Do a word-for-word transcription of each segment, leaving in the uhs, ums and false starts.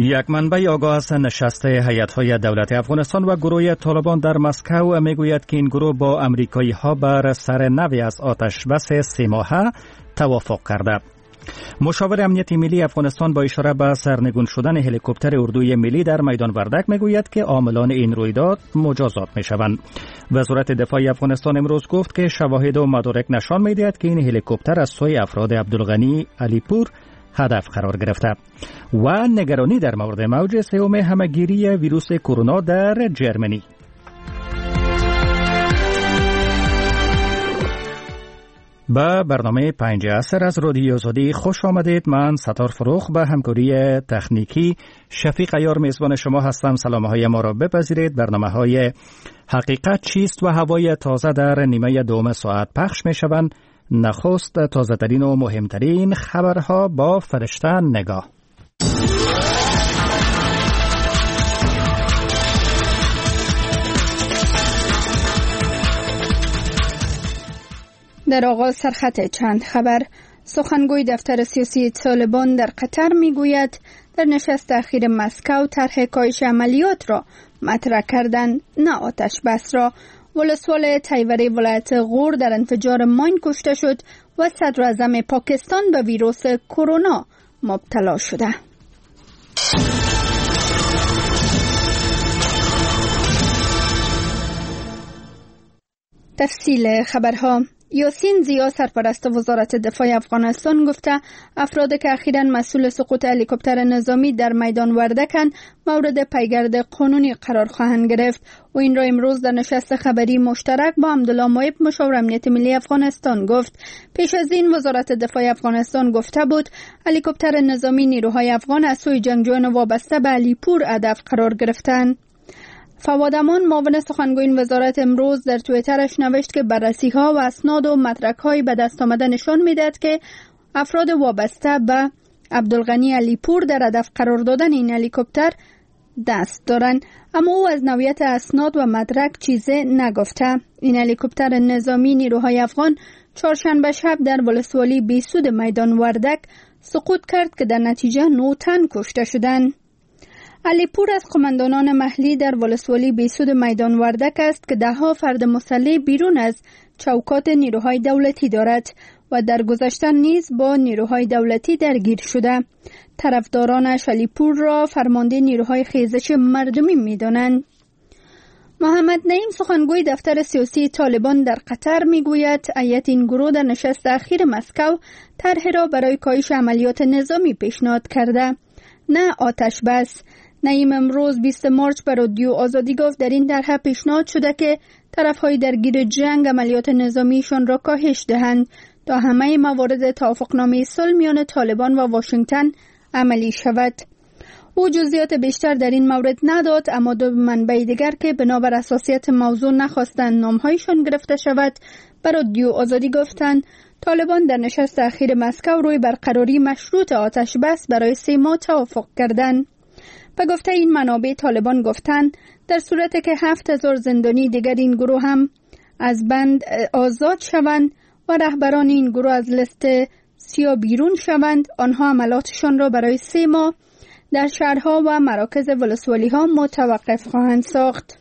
یک منبع آگاه از نشست هیئت‌های دولتی افغانستان و گروه طالبان در مسکو میگوید که این گروه با امریکایی ها بر سر نوی از آتش بس سه ماهه توافق کرده. مشاور امنیت ملی افغانستان با اشاره به سرنگون شدن هلیکوپتر اردوی ملی در میدان وردک میگوید که عاملان این رویداد مجازات میشوند. وزارت دفاع افغانستان امروز گفت که شواهد و مدارک نشان میدهد که این هلیکوپتر از سوی افراد عبدالغنی علیپور هدف قرار گرفته و نگرانی در مورد موج سوم همهگیری ویروس کرونا در جرمنی. به برنامه پنج عصر از رادیو آزادی خوش آمدید. من ستار فروخ به همکاری تکنیکی شفیق عیار میزبان شما هستم. سلام های ما را بپذیرید. برنامه های حقیقت چیست و هوای تازه در نیمه دوم ساعت پخش می شوند. نخست تازه ترین و مهمترین خبرها با فرشته نگاه. در آغاز سرخط چند خبر. سخنگوی دفتر سیاسی طالبان در قطر میگوید در نشست اخیر مسکو طرح کاهش عملیات را مطرح کردن، نه آتش بس را. ولسوال تیوره ولایت غور در انفجار ماین کشته شد و صدر اعظم پاکستان به ویروس کرونا مبتلا شده. تفصیل خبرها. یاسین زیا سرپرست وزارت دفاع افغانستان گفته افراد که اخیراً مسئول سقوط هلیکوپتر نظامی در میدان وردکن مورد پیگرد قانونی قرار خواهند گرفت و این را امروز در نشست خبری مشترک با عبدالله مایب مشاور امنیت ملی افغانستان گفت. پیش از این وزارت دفاع افغانستان گفته بود هلیکوپتر نظامی نیروهای افغان از سوی جنگجویان وابسته به علیپور هدف قرار گرفتند. فواد امان معاون سخنگوی این وزارت امروز در توییترش نوشت که بررسی‌ها و اسناد و مدرک‌های به دست آمده نشان می‌دهد که افراد وابسته به عبدالغنی علیپور در هدف قرار دادن این هلیکوپتر دست دارند، اما او از نوعیت اسناد و مدرک چیزی نگفته. این هلیکوپتر نظامی نیروهای افغان چهارشنبه شب در ولسوالی بیسود میدان وردک سقوط کرد که در نتیجه نه تن کشته شدند. علیپور از قماندانان محلی در ولسوالی بیسود میدان وردک است که ده ها فرد مسلح بیرون از چوکات نیروهای دولتی دارد و در گذشته نیز با نیروهای دولتی درگیر شده. طرفدارانش علیپور را فرمانده نیروهای خیزش مردمی می دانند. محمد نعیم سخنگوی دفتر سیاسی طالبان در قطر می گوید هیئت این گروه در نشست اخیر مسکو طرح را برای کاهش عملیات نظامی پیشنهاد کرده، نه آتش بس. نعیم امروز بیست مارس به رادیو آزادی گفت در این طرح پیشنهاد شده که طرف‌های درگیر جنگ عملیات نظامیشان را کاهش دهند تا همه موارد توافقنامه صلح میان طالبان و واشنگتن عملی شود. او جزئیات بیشتر در این مورد نداد، اما دو منبع دیگر که بنابر اساسیت موضوع نخواستند نامهایشان گرفته شود به رادیو آزادی گفتند طالبان در نشست اخیر مسکو روی برقراری مشروط آتش بس برای سه ماه توافق کردند. به گفته این منابع طالبان گفتند در صورتی که هفت هزار زندانی دیگر این گروه هم از بند آزاد شوند و رهبران این گروه از لیست سیاه بیرون شوند، آنها عملاتشان را برای سه ماه در شهرها و مراکز ولسوالی ها متوقف خواهند ساخت.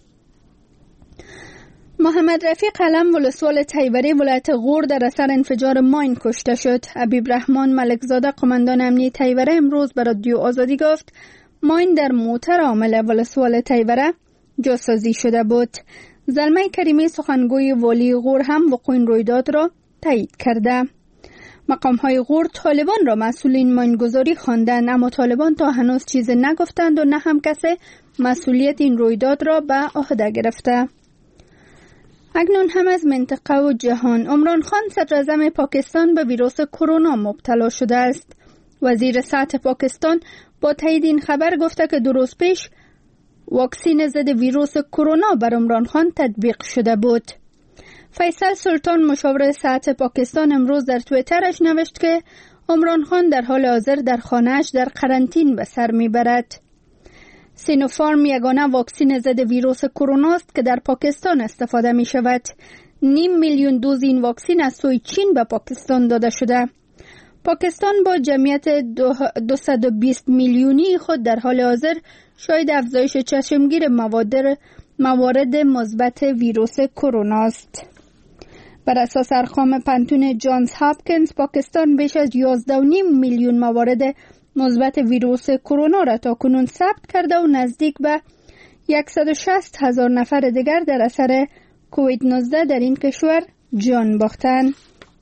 محمد رفیق علم ولسوال تیوره ولایت غور در اثر انفجار ماین کشته شد. حبیب رحمان ملکزاده قماندان امنیتی تیوره امروز به رادیو آزادی گفت ماین در موتر عامل ولسوال تیوره جاسازی شده بود. زلمه کریمی سخنگوی والی غور هم وقوع این رویداد را تایید کرده. مقام های غور طالبان را مسئول این ماینگذاری خواندند، اما طالبان تا هنوز چیزی نگفتند و نه هم کسی مسئولیت این رویداد را به عهده گرفته. اکنون هم از منطقه و جهان. عمران خان صدر اعظم پاکستان به ویروس کرونا مبتلا شده است. وزیر صحت پاکستان با تایید این خبر گفته که دو روز پیش واکسین ضد ویروس کرونا بر عمران خان تطبیق شده بود. فیصل سلطان مشاور صحت پاکستان امروز در توییترش نوشت که عمران خان در حال حاضر در خانه‌اش در قرنطین به سر میبرد. سینوفارم یگانه واکسین ضد ویروس کرونا است که در پاکستان استفاده می شود. نیم میلیون دوز این واکسین از سوی چین به پاکستان داده شده. پاکستان با جمعیت دویست و بیست میلیونی خود در حال حاضر شاهد افزایش چشمگیر موارد موارد مثبت ویروس کرونا است. بر اساس ارقام پنتون جانز هاپکینز، پاکستان بیش از یازده و نیم میلیون موارد مثبت ویروس کرونا را تاکنون ثبت کرده و نزدیک به صد و شصت هزار نفر دیگر در اثر کووید نوزده در این کشور جان باختند.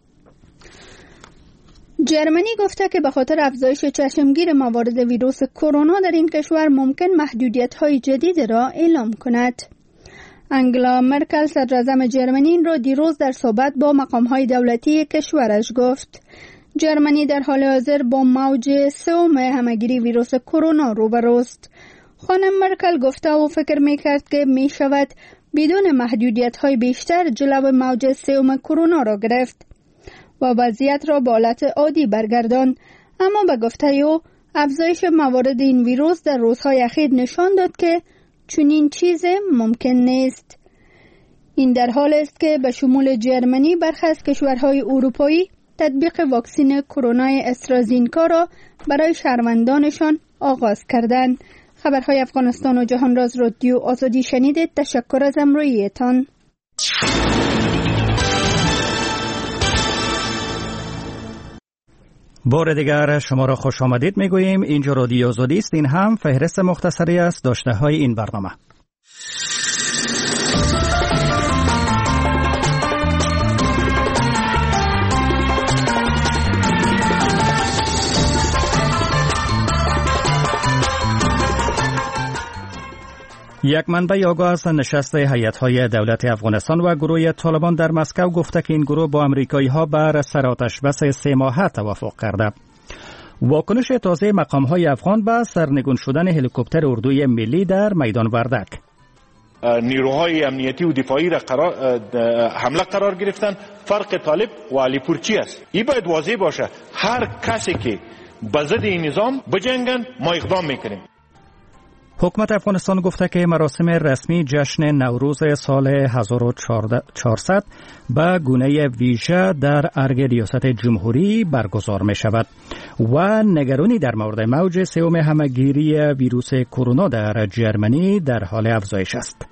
جرمنی گفته که به خاطر افزایش چشمگیر موارد ویروس کرونا در این کشور ممکن محدودیت‌های جدید را اعلام کند. انگلا مرکل صدراعظم جرمنی این را دیروز در صحبت با مقام‌های دولتی کشورش گفت. جرمنی در حال حاضر با موج سوم همهگیری ویروس کرونا روبروست. خانم مرکل گفته و فکر می‌کرد که می‌شود بدون محدودیت‌های بیشتر جلو موج سوم کرونا را گرفت و وضعیت را به حالت عادی برگرداند، اما به گفته او افزایش موارد این ویروس در روزهای اخیر نشان داد که چنین چیز ممکن نیست. این در حال است که به شمول جرمنی برخی از کشورهای اروپایی تطبیق واکسن کرونا استرازینکا را برای شهروندانشان آغاز کردند. خبرهای افغانستان و جهان راز رادیو آزادی شنیدید. تشکر از همراهیتان. بار دیگر شما را خوش آمدید میگوییم. اینجا رادیو آزادی است. این هم فهرست مختصری است داشته های این برنامه. یک منبع آگاه از نشست هیئت‌های دولت افغانستان و گروه طالبان در مسکو گفته که این گروه با امریکایی‌ها بر سر آتشبس سه ماهه توافق کرده. واکنش تازه مقام‌های افغان به سرنگون شدن هلیکوپتر اردوی ملی در میدان وردک. نیروهای امنیتی و دفاعی را قرار حمله قرار گرفتن. فرق طالب و علیپور چی است؟ این باید واضح باشه. هر کسی که به ضد این نظام بجنگن ما اقدام میکنیم. حکومت افغانستان گفته که مراسم رسمی جشن نوروز سال هزار و چهارصد به گونه ویژه در ارگ ریاست جمهوری برگزار می شود و نگرانی در مورد موج سوم همهگیری ویروس کرونا در جرمنی در حال افزایش است.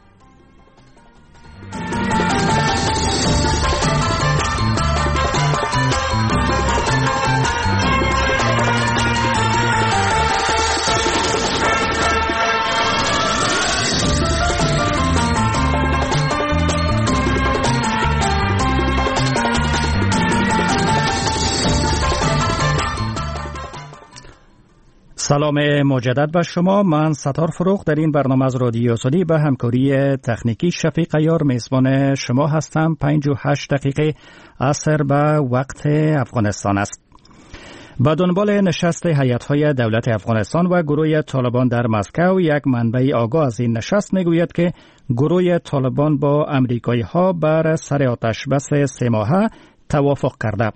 سلام مجدد به شما. من ستار فروغ در این برنامه از رادیو آزادی به همکاری تکنیکی شفیق عیار میزبان شما هستم. پنج و هشت دقیقه عصر به وقت افغانستان است. با دنبال نشست هیئت‌های دولت افغانستان و گروه طالبان در مسکو، یک منبع آگاه از این نشست میگوید که گروه طالبان با امریکایی‌ها بر سر آتشبس سه ماهه توافق کرده.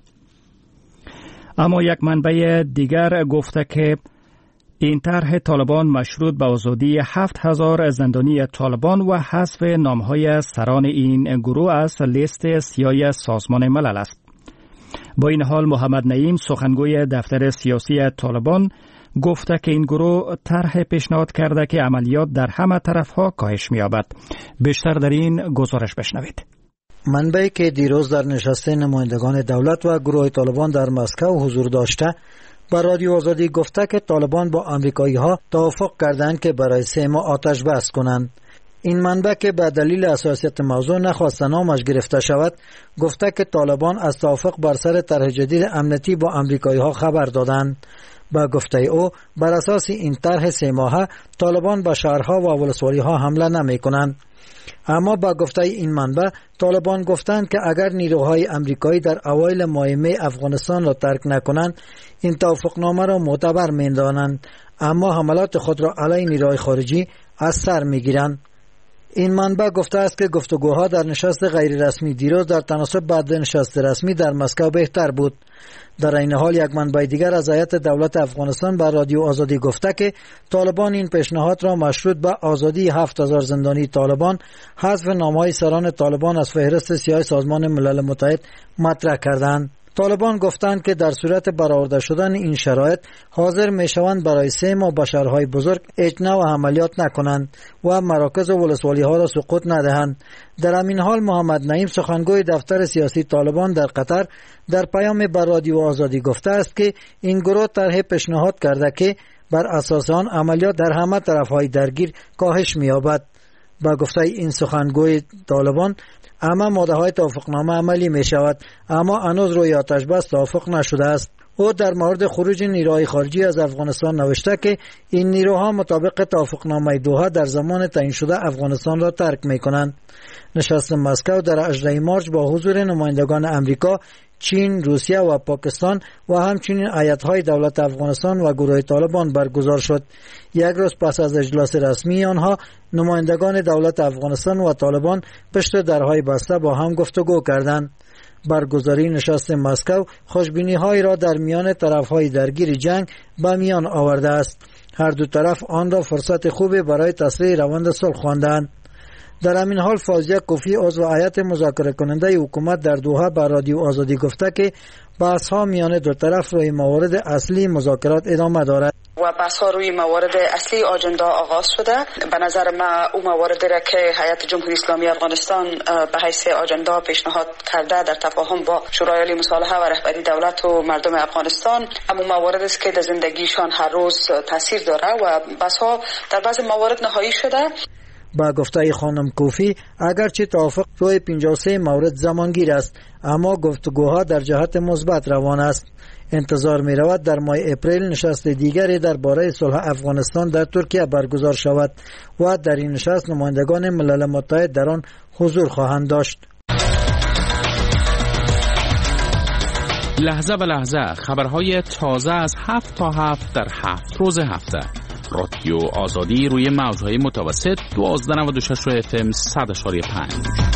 اما یک منبع دیگر گفته که این طرح طالبان مشروط به آزادی هفت هزار زندانی طالبان و حذف نامهای سران این گروه از لیست سیاه سازمان ملل است. با این حال محمد نعیم سخنگوی دفتر سیاسی طالبان گفته که این گروه طرح پیشنهاد کرده که عملیات در همه طرفها کاهش می‌یابد. بیشتر در این گزارش بشنوید. منبعی که دیروز در نشست نمایندگان دولت و گروه طالبان در مسکو حضور داشته با رادیو آزادی گفته که طالبان با امریکایی ها توافق کردند که برای سه ماه آتش بس کنند. این منبع که به دلیل حساسیت موضوع نخواست نامش گرفته شود گفته که طالبان از توافق بر سر طرح جدید امنیتی با امریکایی ها خبر دادند. با گفته او بر اساس این طرح سه ماهه طالبان به شهرها و ولسوالی ها حمله نمی کنند. اما با گفته این منبع طالبان گفتند که اگر نیروهای امریکایی در اوایل ماه می افغانستان را ترک نکنند این توافقنامه را معتبر می‌دانند، اما حملات خود را علیه نیروهای خارجی از سر می‌گیرند. این منبع گفته است که گفتگوها در نشست غیر رسمی دیروز در تناسب بعد نشست رسمی در مسکو بهتر بود. در این حال یک منبع دیگر از هیئت دولت افغانستان بر رادیو آزادی گفته که طالبان این پیشنهاد را مشروط به آزادی هفت هزار زندانی طالبان، حذف نامهای سران طالبان از فهرست سیاه سازمان ملل متحد مطرح کردند. طالبان گفتند که در صورت برآورده شدن این شرایط حاضر میشوند برای سه ماه به شهرهای بزرگ اجنا و عملیات نکنند و مراکز و ولسوالی ها را سقوط ندهند. در همین حال محمد نعیم سخنگوی دفتر سیاسی طالبان در قطر در پیام بر رادیو آزادی گفته است که این گروه طرح پیشنهاد کرده که بر اساس آن عملیات در همه طرفهای درگیر کاهش می‌یابد. با گفته این سخنگوی طالبان اما ماده های توافقنامه عملی می شود، اما هنوز روی آتش بس توافق نشده است. او در مورد خروج نیروهای خارجی از افغانستان نوشته که این نیروها مطابق توافقنامه دوحه در زمان تعیین شده افغانستان را ترک می کنند. نشست مسکو در هجدهم مارس با حضور نمایندگان امریکا، چین، روسیه و پاکستان و همچنین هیئت‌های دولت افغانستان و گروه طالبان برگزار شد. یک روز پس از اجلاس رسمی آنها، نمایندگان دولت افغانستان و طالبان پشت درهای بسته با هم گفتگو کردند. برگزاری نشست مسکو خوشبینی‌هایی را در میان طرف‌های درگیر جنگ به میان آورده است. هر دو طرف آن را فرصت خوبی برای تسریع روند صلح خواندند. در همین حال فوزیه کوفی عضو هیئت مذاکره کننده حکومت در دوحه به رادیو آزادی گفته که بحث ها میان دو طرف روی موارد اصلی مذاکرات ادامه دارد و بحث ها روی موارد اصلی آجندا آغاز شده. به نظر ما او مواردی را که هیئت جمهوری اسلامی افغانستان به حیث آجندا پیشنهاد کرده در تفاهم با شورای عالی مصالحه و رهبری دولت و مردم افغانستان، اما مواردی است که در زندگیشان هر روز تاثیر داره و بحث ها در بعض موارد نهایی شده. با گفته خانم کوفی اگرچه توافق روی پنجاه و سه مورد زمانگیر است، اما گفتگوها در جهت مثبت روان است. انتظار می رود در ماه اپریل نشست دیگری درباره صلح افغانستان در ترکیه برگزار شود و در این نشست نمایندگان ملل متحد در آن حضور خواهند داشت. لحظه به لحظه خبرهای تازه از هفت تا هفت در هفت روز هفته. رادیو آزادی روی موجهای متوسط دوازده نود و شش اف ام صد اشاری پنج.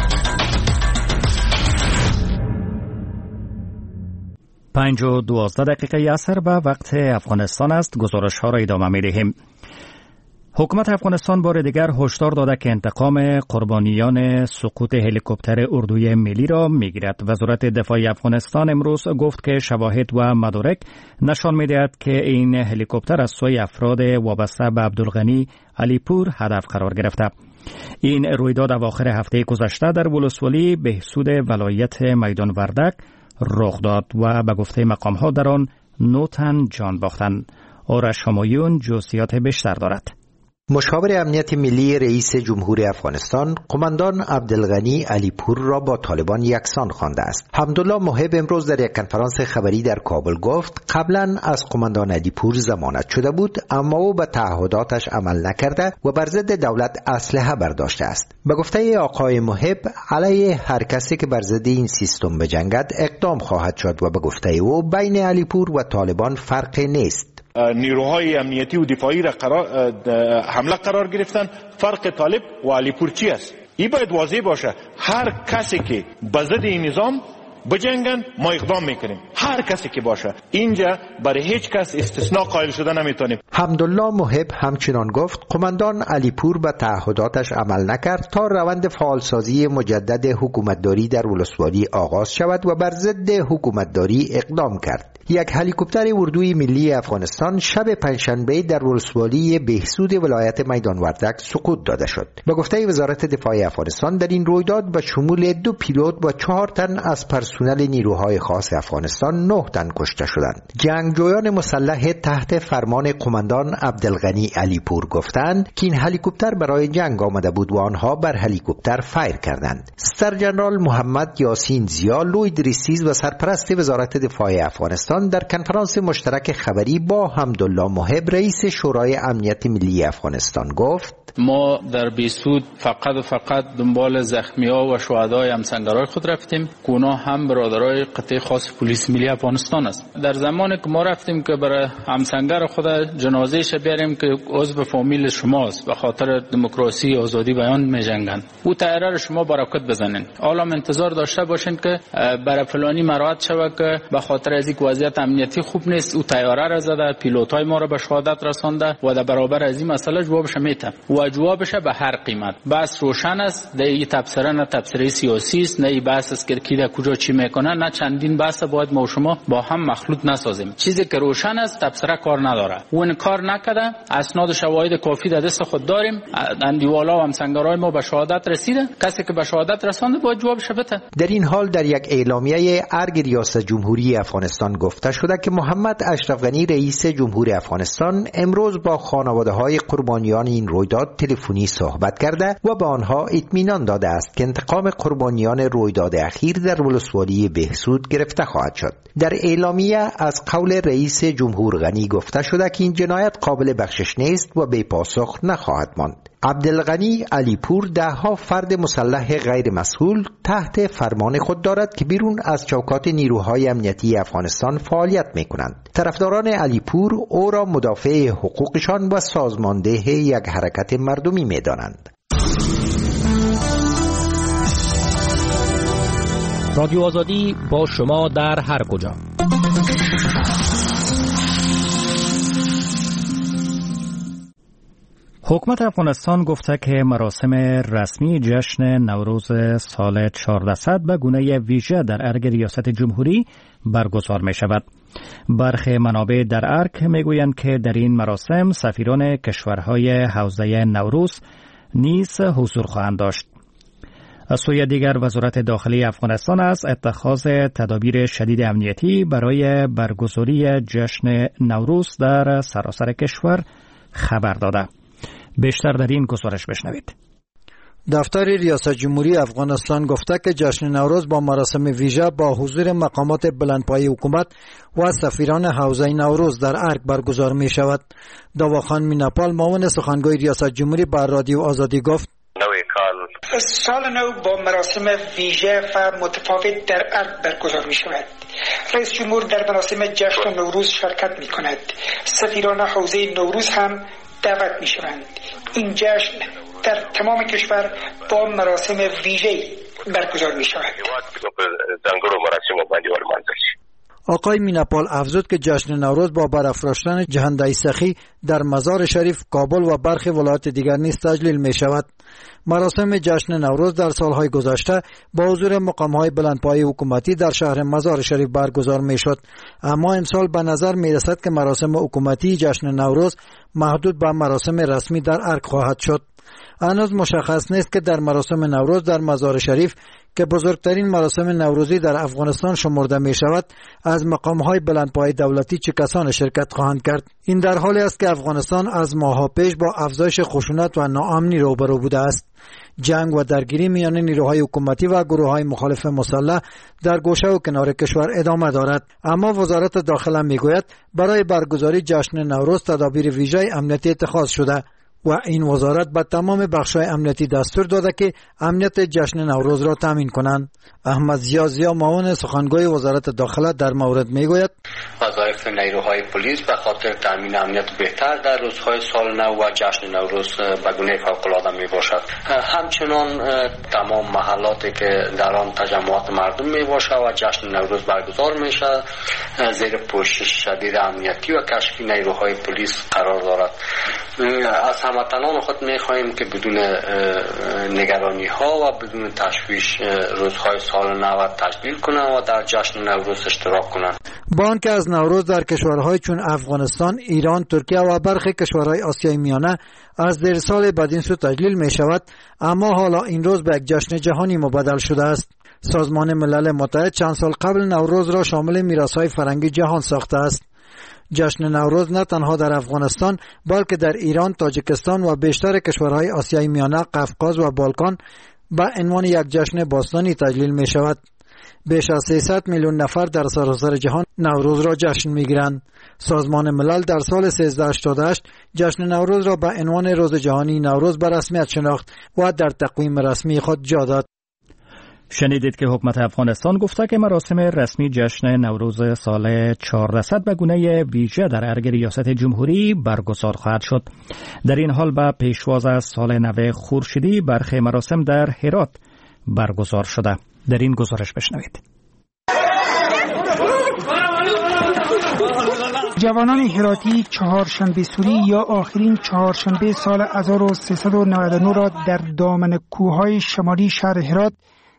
پنج و دوازده دقیقه اثر به وقت افغانستان است. گزارش ها را ادامه می دهیم. حکومت افغانستان بار دیگر هشدار داده که انتقام قربانیان سقوط هلیکوپتر اردوی ملی را میگیرد. وزارت دفاع افغانستان امروز گفت که شواهد و مدارک نشان میدهد که این هلیکوپتر از سوی افراد وابسته به عبدالغنی علیپور هدف قرار گرفته. این رویداد اواخر هفته گذشته در ولسوالی بهسود ولایت میدان وردک رخ داد و به گفته مقام ها در آن نه تن جان باختند. آرش همایون جزئیات بیشتر دارد. مشاور امنیت ملی رئیس جمهور افغانستان قماندان عبدالغنی علیپور را با طالبان یکسان خوانده است. حمدالله محب امروز در یک کنفرانس خبری در کابل گفت قبلا از قماندان علیپور ضمانت شده بود، اما او به تعهداتش عمل نکرده و بر ضد دولت اسلحه برداشته است. به گفته آقای محب علیه هر کسی که بر ضد این سیستم بجنگد اقدام خواهد شد و به گفته او بین علیپور و طالبان فرقی نیست. نیروهای امنیتی و دفاعی را قرار حمله قرار گرفتن. فرق طالب و علیپور چی است؟ این باید واضح باشه. هر کسی که به ضد این نظام بجنگن ما اقدام میکنیم، هر کسی که باشه. اینجا برای هیچ کس استثناء قائل شده نمیتونیم. حمدالله محب همچنان گفت قماندان علیپور به تعهداتش عمل نکرد تا روند فعالسازی مجدد حکومتداری در ولسوالی آغاز شود و بر ضد حکومتداری اقدام کرد. یک هلیکوپتر اردوی ملی افغانستان شب پنجشنبه در ولسوالی بهسود ولایت میدان وردک سقوط داده شد. به گفته وزارت دفاع افغانستان در این رویداد به شمول دو پیلوت و چهار تن از پرسنل نیروهای خاص افغانستان نه تن کشته شدند. جنگجویان مسلح تحت فرمان قماندان عبدالغنی علیپور گفتند که این هلیکوپتر برای جنگ آمده بود و آنها بر هلیکوپتر فایر کردند. ستر ژنرال محمد یاسین زیا لوید ریسیز و سرپرست وزارت دفاع افغانستان در کنفرانس مشترک خبری با حمدالله محب رئیس شورای امنیت ملی افغانستان گفت ما در بهسود فقط و فقط دنبال زخمی‌ها و شهدای همسنگرای خود رفتیم که اونا هم برادرای قطعه خاص پلیس ملی افغانستان است. در زمانی که ما رفتیم که برای همسنگر خود جنازه‌اش بیاریم که عضو فامیل شماست به خاطر دموکراسی آزادی بیان می‌جنگن، او طیاره رو شما برکت بزنین. حالا انتظار داشته باشین که برای فلانی مراد شوه که به خاطر از اینکه وضعیت امنیتی خوب نیست او طیاره را زده، پیلوتای ما را به شهادت رسانده و در برابر از این مسئله جوابش میده و جوابش به هر قیمت. بس روشن است، نه این تبصره نه تبصره سیاسی است، نه این بحث است که کی در کجا چی چی میکنه، نه چندین بحث باید ما و شما با هم مخلوط نسازیم. چیزی که روشن است تبصره کار نداره. اون کار نکرده، اسناد و شواهد کافی در دست خود داریم، اندیوالا و همسنگرای ما به شهادت رسیده، کسی که به شهادت رسانده باید جوابش بده. در این حال در یک اعلامیه ارگ ریاست جمهوری افغانستان گفته شده که محمد اشرف غنی رئیس جمهوری افغانستان امروز با خانواده‌های قربانیان این رویداد تلفنی صحبت کرده و به آنها اطمینان داده است که انتقام قربانیان رویداد اخیر در ولسوالی بهسود گرفته خواهد شد. در اعلامیه از قول رئیس جمهور غنی گفته شده که این جنایت قابل بخشش نیست و بی پاسخ نخواهد ماند. عبدالغنی علیپور دهها فرد مسلح غیر مسئول تحت فرمان خود دارد که بیرون از چوکات نیروهای امنیتی افغانستان فعالیت می کنند. طرفداران علیپور او را مدافع حقوقشان و سازمانده یک حرکت مردمی می دانند. رادیو آزادی با شما در هر کجا. حکومت افغانستان گفته که مراسم رسمی جشن نوروز سال چهارصد به گونه ویژه در ارگ ریاست جمهوری برگزار می شود. برخی منابع در ارگ می گویند که در این مراسم سفیران کشورهای حوزه نوروز نیز حضور خواهند داشت. از سوی دیگر وزارت داخلی افغانستان از اتخاذ تدابیر شدید امنیتی برای برگزاری جشن نوروز در سراسر کشور خبر داده. بیشتر در این گزارش بشنوید. دفتر ریاست جمهوری افغانستان گفته که جشن نوروز با مراسم ویژه با حضور مقامات بلندپایه حکومت و سفیران حوزه نوروز در ارگ برگزار می شود. داواخان میناپال معاون سخنگوی ریاست جمهوری بر رادیو آزادی گفت سال نو با مراسم ویژه و متفاوت در ارگ برگزار می شود. رئیس جمهور در مراسم جشن نوروز شرکت می کند. سفیران حوزه نوروز هم دعوت می شوند. این جشن در تمام کشور با مراسم ویژه‌ای برگزار می شود. آقای میناپال افزود که جشن نوروز با برافراشتن جهنده سخی در مزار شریف، کابل و برخی ولایات دیگر نیز تجلیل می شود. مراسم جشن نوروز در سالهای گذشته با حضور مقام‌های بلندپایه حکومتی در شهر مزار شریف برگزار می شد، اما امسال به نظر می رسد که مراسم حکومتی جشن نوروز محدود به مراسم رسمی در ارگ خواهد شد. هنوز مشخص نیست که در مراسم نوروز در مزار شریف که بزرگترین مراسم نوروزی در افغانستان شمرده می شود از مقام‌های بلندپایه دولتی چه کسان شرکت خواهند کرد. این در حالی است که افغانستان از ماه‌ها پیش با افزایش خشونت و ناامنی روبرو بوده است. جنگ و درگیری میان نیروهای حکومتی و گروه‌های مخالف مسلح در گوشه و کنار کشور ادامه دارد، اما وزارت داخله میگوید برای برگزاری جشن نوروز تدابیر ویژه امنیتی اتخاذ شده و این وزارت به تمام بخش‌های امنیتی دستور داده که امنیت جشن نوروز را تامین کنند. احمد ضیا ضیا معاون سخنگوی وزارت داخله در مورد میگوید وظایف نیروهای پلیس به خاطر تامین امنیت بهتر در روزهای سال نو و جشن نوروز به گونه فوق‌العاده می باشد. همچنان تمام محلاتی که در آن تجمعات مردم می باشد و جشن نوروز برگزار می شود زیر پوشش شدید امنیتی و کشفی نیروهای پلیس قرار دارد. از هموطنان خود می خواهیم که بدون نگرانی ها و بدون تشویش روزهای سال نو تجلیل کنند و در جشن نوروز اشتراک کنند. با آنکه از نوروز در کشورهای چون افغانستان، ایران، ترکیه و برخی کشورهای آسیای میانه از دیر سال بدین سو تجلیل می شود، اما حالا این روز به یک جشن جهانی مبدل شده است. سازمان ملل متحد چند سال قبل نوروز را شامل میراث‌های فرهنگی جهان ساخته است. جشن نوروز نه تنها در افغانستان بلکه در ایران، تاجیکستان و بیشتر کشورهای آسیای میانه، قفقاز و بالکان به عنوان یک جشن باستانی تجلیل می شود. بیش از سیصد میلیون نفر در سراسر جهان نوروز را جشن میگیرند. سازمان ملل در سال سیزده هشتاد و هشت جشن نوروز را به عنوان روز جهانی نوروز به رسمیت شناخت و در تقویم رسمی خود جا داد. شنیدید که حکومت افغانستان گفته که مراسم رسمی جشن نوروز سال چهارصد به گونه ویژه در ارگ ریاست جمهوری برگزار خواهد شد. در این حال به پیشواز از سال نو خورشیدی برخی مراسم در هرات برگزار شده. در این گزارش بشنوید. جوانان هراتی چهارشنبه سوری یا آخرین چهارشنبه سال هزار و سیصد و نود و نه را در دامن کوههای شمالی شهر هرات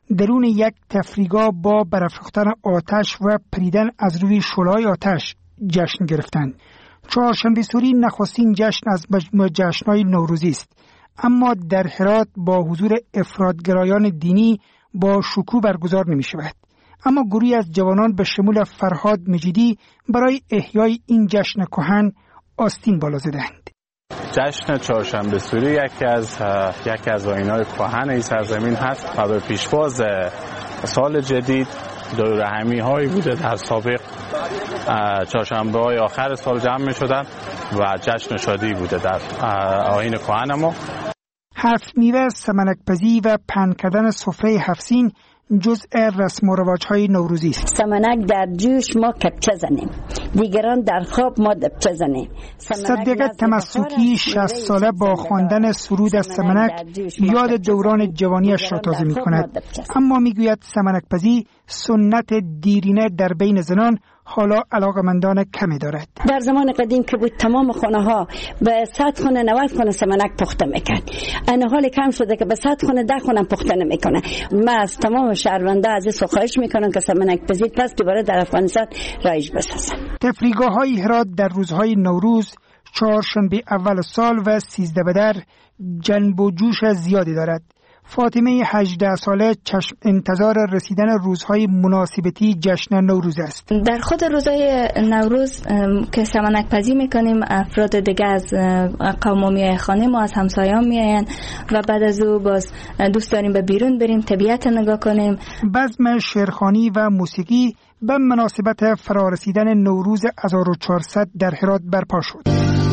درون یک تفریحگاه با برافروختن آتش و پریدن از روی شعله‌های آتش جشن گرفتند. چهارشنبه سوری نخستین جشن از مجموع جشن‌های نوروزی است، اما در هرات با حضور افراطگرایان دینی با شکوه برگزار نمی شود. اما گروهی از جوانان به شمول فرهاد مجیدی برای احیای این جشن کهن آستین بالا زدند. جشن چهارشنبه سوری یکی از یکی از آیین‌های کهن این سرزمین هست و به پیشواز سال جدید دور همی هایی بوده. در سابق چهارشنبه های آخر سال جمع می شدن و جشن شادی بوده در آیین کهن ما. هفت میوه، سمنک‌پزی و پهن کردن سفره هفسین جزء رسم و رواج‌های نوروزی است. سمنک در جوش ما کپچه زنیم، دیگران در خواب ما دبچه زنیم. صدیقه تمسکی شصت ساله با خواندن سرود از سمنک یاد دوران جوانیش را تازه می کند، اما می گوید سمنک‌پزی سنت دیرینه در بین زنان حالا علاقمندان کمی دارد. در زمان قدیم که بود تمام خانه ها به صد خانه نود خانه سمنک پخته میکرد، این حال کم شده که به صد خانه ده خانه پخته نمیکنه. من از تمام شهرونده عزیز خواهش میکنم که سمنک پزی پس دوباره در افغانستان رایج بسازن. تفریحگاه های هرات در روزهای نوروز، چهارشنبه اول سال و سیزده بدر جنب و جوش زیادی دارد. فاطمه هجده ساله چشم انتظار رسیدن روزهای مناسبتی جشن نوروز است. در خود روزهای نوروز که سمنک پزی میکنیم، افراد دیگه از قوم میای خانه ما، از همسایان میاین و بعد از او باز دوست داریم به بیرون بریم، طبیعت نگاه کنیم. بزم شعرخوانی و موسیقی به مناسبت فرارسیدن نوروز هزار و چهارصد در هرات برپا شد.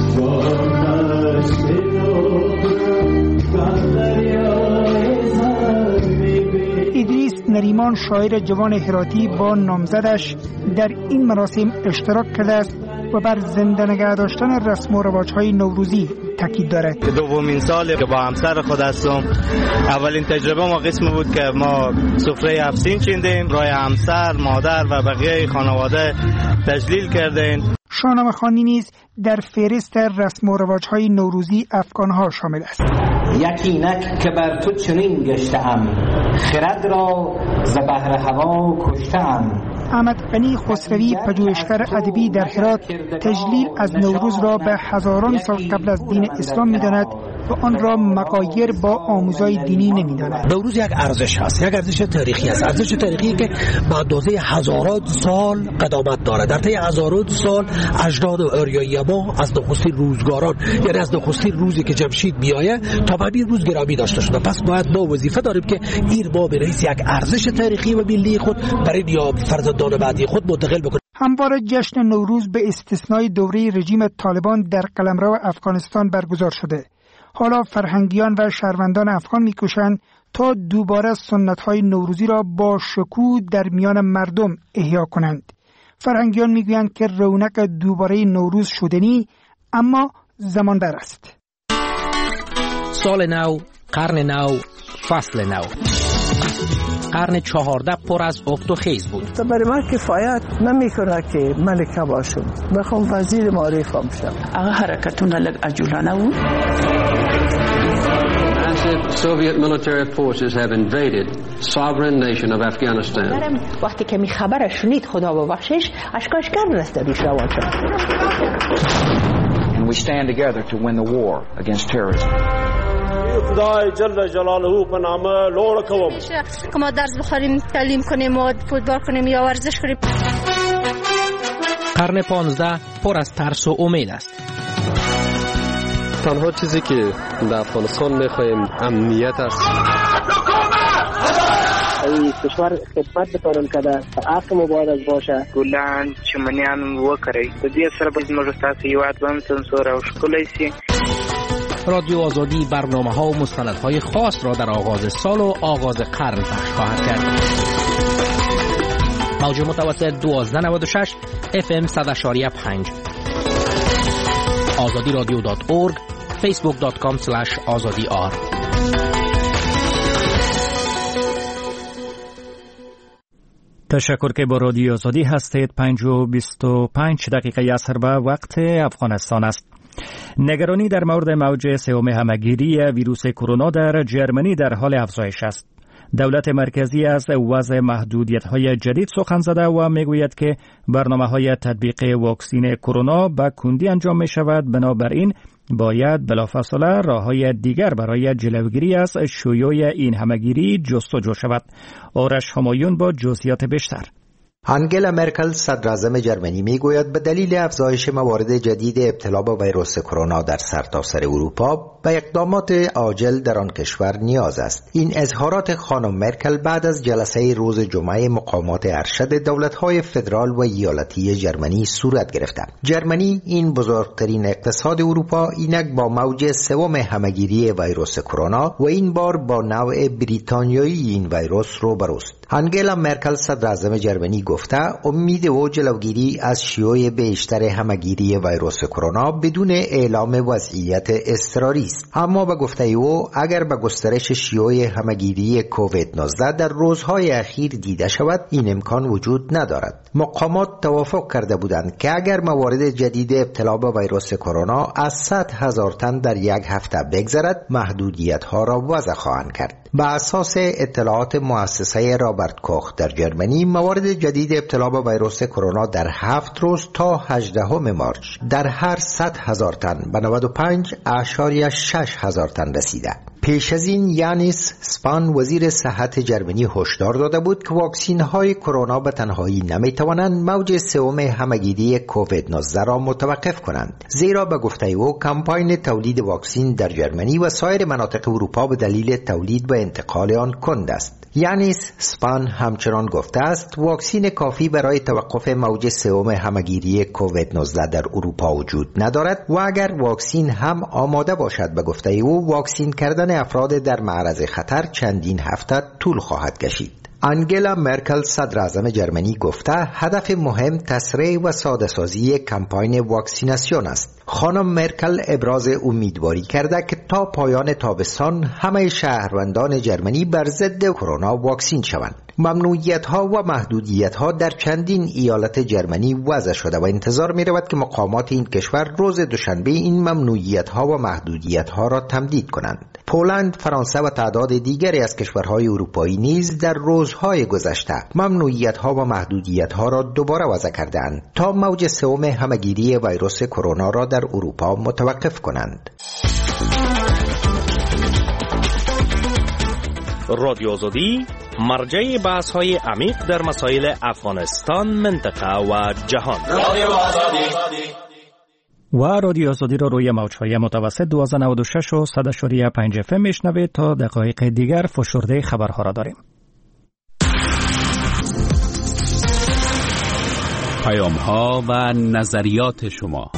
ادریس نریمان شاعر جوان هراتی با نامزدش در این مراسم اشتراک کرده است و بر زنده نگه داشتن رسم و رواج‌های نوروزی تاکید دارد. که دومین سال که با همسر خود هستم، اولین تجربه ما قسم بود که ما سفره هفسین چیندیم، برای همسر، مادر و بقیه خانواده تجلیل کردیم. شاهنامه خوانی نیز در فهرست رسم و رواج‌های نوروزی افغان‌ها شامل است. یقینک که بر تو چنین گشتم، خرد را ز بحر هوا کشتم. احمد غنی خسروی پژوهشگر ادبی در هرات تجلیل از نوروز را به هزاران سال قبل از دین اسلام می‌داند و آن را مغایر با آموزهای دینی نمی‌داند. نوروز یک ارزش است، یک ارزش تاریخی است، ارزش تاریخی که به اندازه هزاران سال قدامت دارد. در طی هزاران سال اجداد آریایی ما از نخستین روزگاران، یعنی از نخستین روزی که جمشید میآید تا به این روز گرامی داشته شده. پس باید ما وظیفه داریم که این ما به رئیس یک ارزش تاریخی و ملی خود برای یا فرزندان بعدی خود منتقل بکنیم. همواره جشن نوروز به استثنای دوره رژیم طالبان در قلمرو افغانستان برگزار شده. حالا فرهنگیان و شهروندان افغان می‌کوشند تا دوباره سنت‌های نوروزی را با شکوه در میان مردم احیا کنند. فرهنگیان می‌گویند که رونق دوباره نوروز شدنی، اما زمان بر است. سال نو، قرن نو، فصل نو. قرن چهارده پر از افت و خیز بود. برای من کفایت نمیکنه که ملکه باشم، بخوام وزیر معارف باشم. اگه حرکتون لگ عجولانه بود. Massive Soviet military forces have invaded sovereign nation of Afghanistan. وقتی که می خبر شنید خدا ببخشش، اشکاش کرد دستش روان شد. And we stand together to win the war against terrorism. خدای جل جلاله په نامه لوړ کوم که ما درس بخوریم، تعلیم کنیم و فوتبال کنیم یا ورزش کنیم. قرن پانزده پر از ترس و امید است. تنها چیزی که در افغانستان می‌خوایم امنیت است. ای کشور خدمت بتورن کده حق مبارک باشه. ګلان چمنیان وکړي د دې سره به موږ تاسو یوات هم سنسور او ښکلی سي. رادیو آزادی برنامه‌ها و مستندهای خاص را در آغاز سال و آغاز قرن پخش خواهد کرد. موج متوسط دوازده نود و شش اف ام صد و پنج آزادی رادیو دات اورگ فیسبوک دات کام اسلش آزادی آر. تشکر که با رادیو آزادی هستید. پنج و بیست و پنج دقیقه عصر به وقت افغانستان است. نگرانی در مورد موج سوم همهگیری ویروس کرونا در جرمنی در حال افزایش است. دولت مرکزی از وضع محدودیت‌های جدید سخن زده و میگوید که برنامه‌های تطبیق واکسین کرونا به کندی انجام می‌شود. بنابراین باید بلافاصله راه‌های دیگر برای جلوگیری از شیوع این همه‌گیری جستجو شود. آرش همایون با جزئیات بیشتر. آنگلا مرکل صدراعظم جرمنی میگوید به دلیل افزایش موارد جدید ابتلا با ویروس کرونا در سرتاسر اروپا به اقدامات عاجل در آن کشور نیاز است. این اظهارات خانم مرکل بعد از جلسه روز جمعه مقامات ارشد دولت‌های فدرال و ایالتی جرمنی صورت گرفت. جرمنی، این بزرگترین اقتصاد اروپا، اینک با موج سوم همه‌گیری ویروس کرونا و این بار با نوع بریتانیایی این ویروس روبروست. آنگلا مرکل صدراعظم جرمنی گفته امید و جلوگیری از شیوع بیشتر همه‌گیری ویروس کرونا بدون اعلام وضعیت اضطراری است. اما به گفته او اگر به گسترش شیوع همه‌گیری کووید نوزده در روزهای اخیر دیده شود، این امکان وجود ندارد. مقامات توافق کرده بودند که اگر موارد جدید ابتلا به ویروس کرونا از صد هزار تن در یک هفته بگذرد، محدودیت‌ها را وضع خواهند کرد. بر اساس اطلاعات مؤسسه رابرت کوخ در جرمنی، موارد جدید ابتلا به ویروس کرونا در هفت روز تا هجدهم مارچ در هر صد هزار تن به نود و پنج اعشاریه شش هزار تن رسیده. پیش از این یانیس سپان وزیر صحت جرمنی هشدار داده بود که واکسین های کرونا به تنهایی نمی توانند موج سوم همه‌گیری کووید نوزده را متوقف کنند، زیرا به گفته او کمپاین تولید واکسین در جرمنی و سایر مناطق اروپا به دلیل تولید و انتقال آن کند است. یانیس سپان همچنان گفته است واکسین کافی برای توقف موج سوم همه‌گیری کووید نوزده در اروپا وجود ندارد و اگر واکسین هم آماده باشد، به گفته او واکسین کردن افراد در معرض خطر چندین هفته طول خواهد کشید. آنگلا مرکل صدراعظم جرمنی گفته هدف مهم تسریع و ساده سازی کمپاین واکسیناسیون است. خانم مرکل ابراز امیدواری کرده که تا پایان تابستان همه شهروندان جرمنی بر ضد کرونا واکسین شوند. ممنوعیت‌ها و محدودیت‌ها در چندین ایالت جرمنی وضع شده و انتظار می‌رود که مقامات این کشور روز دوشنبه این ممنوعیت‌ها و محدودیت‌ها را تمدید کنند. پولند، فرانسه و تعداد دیگری از کشورهای اروپایی نیز در روزهای گذشته ممنوعیت‌ها و محدودیت‌ها را دوباره وضع کردند تا موج سوم همه‌گیری ویروس کرونا را در اروپا متوقف کنند. رادیو آزادی مرجع بحث های عمیق در مسائل افغانستان، منطقه و جهان. رادیو آزادی و رادیو آزادی را روی موج‌های متوسط دویست و نود و شش و صد و پنج اف ام میشنوید. تا دقایق دیگر فشرده خبرها را داریم. پیام‌ها و نظریات شما.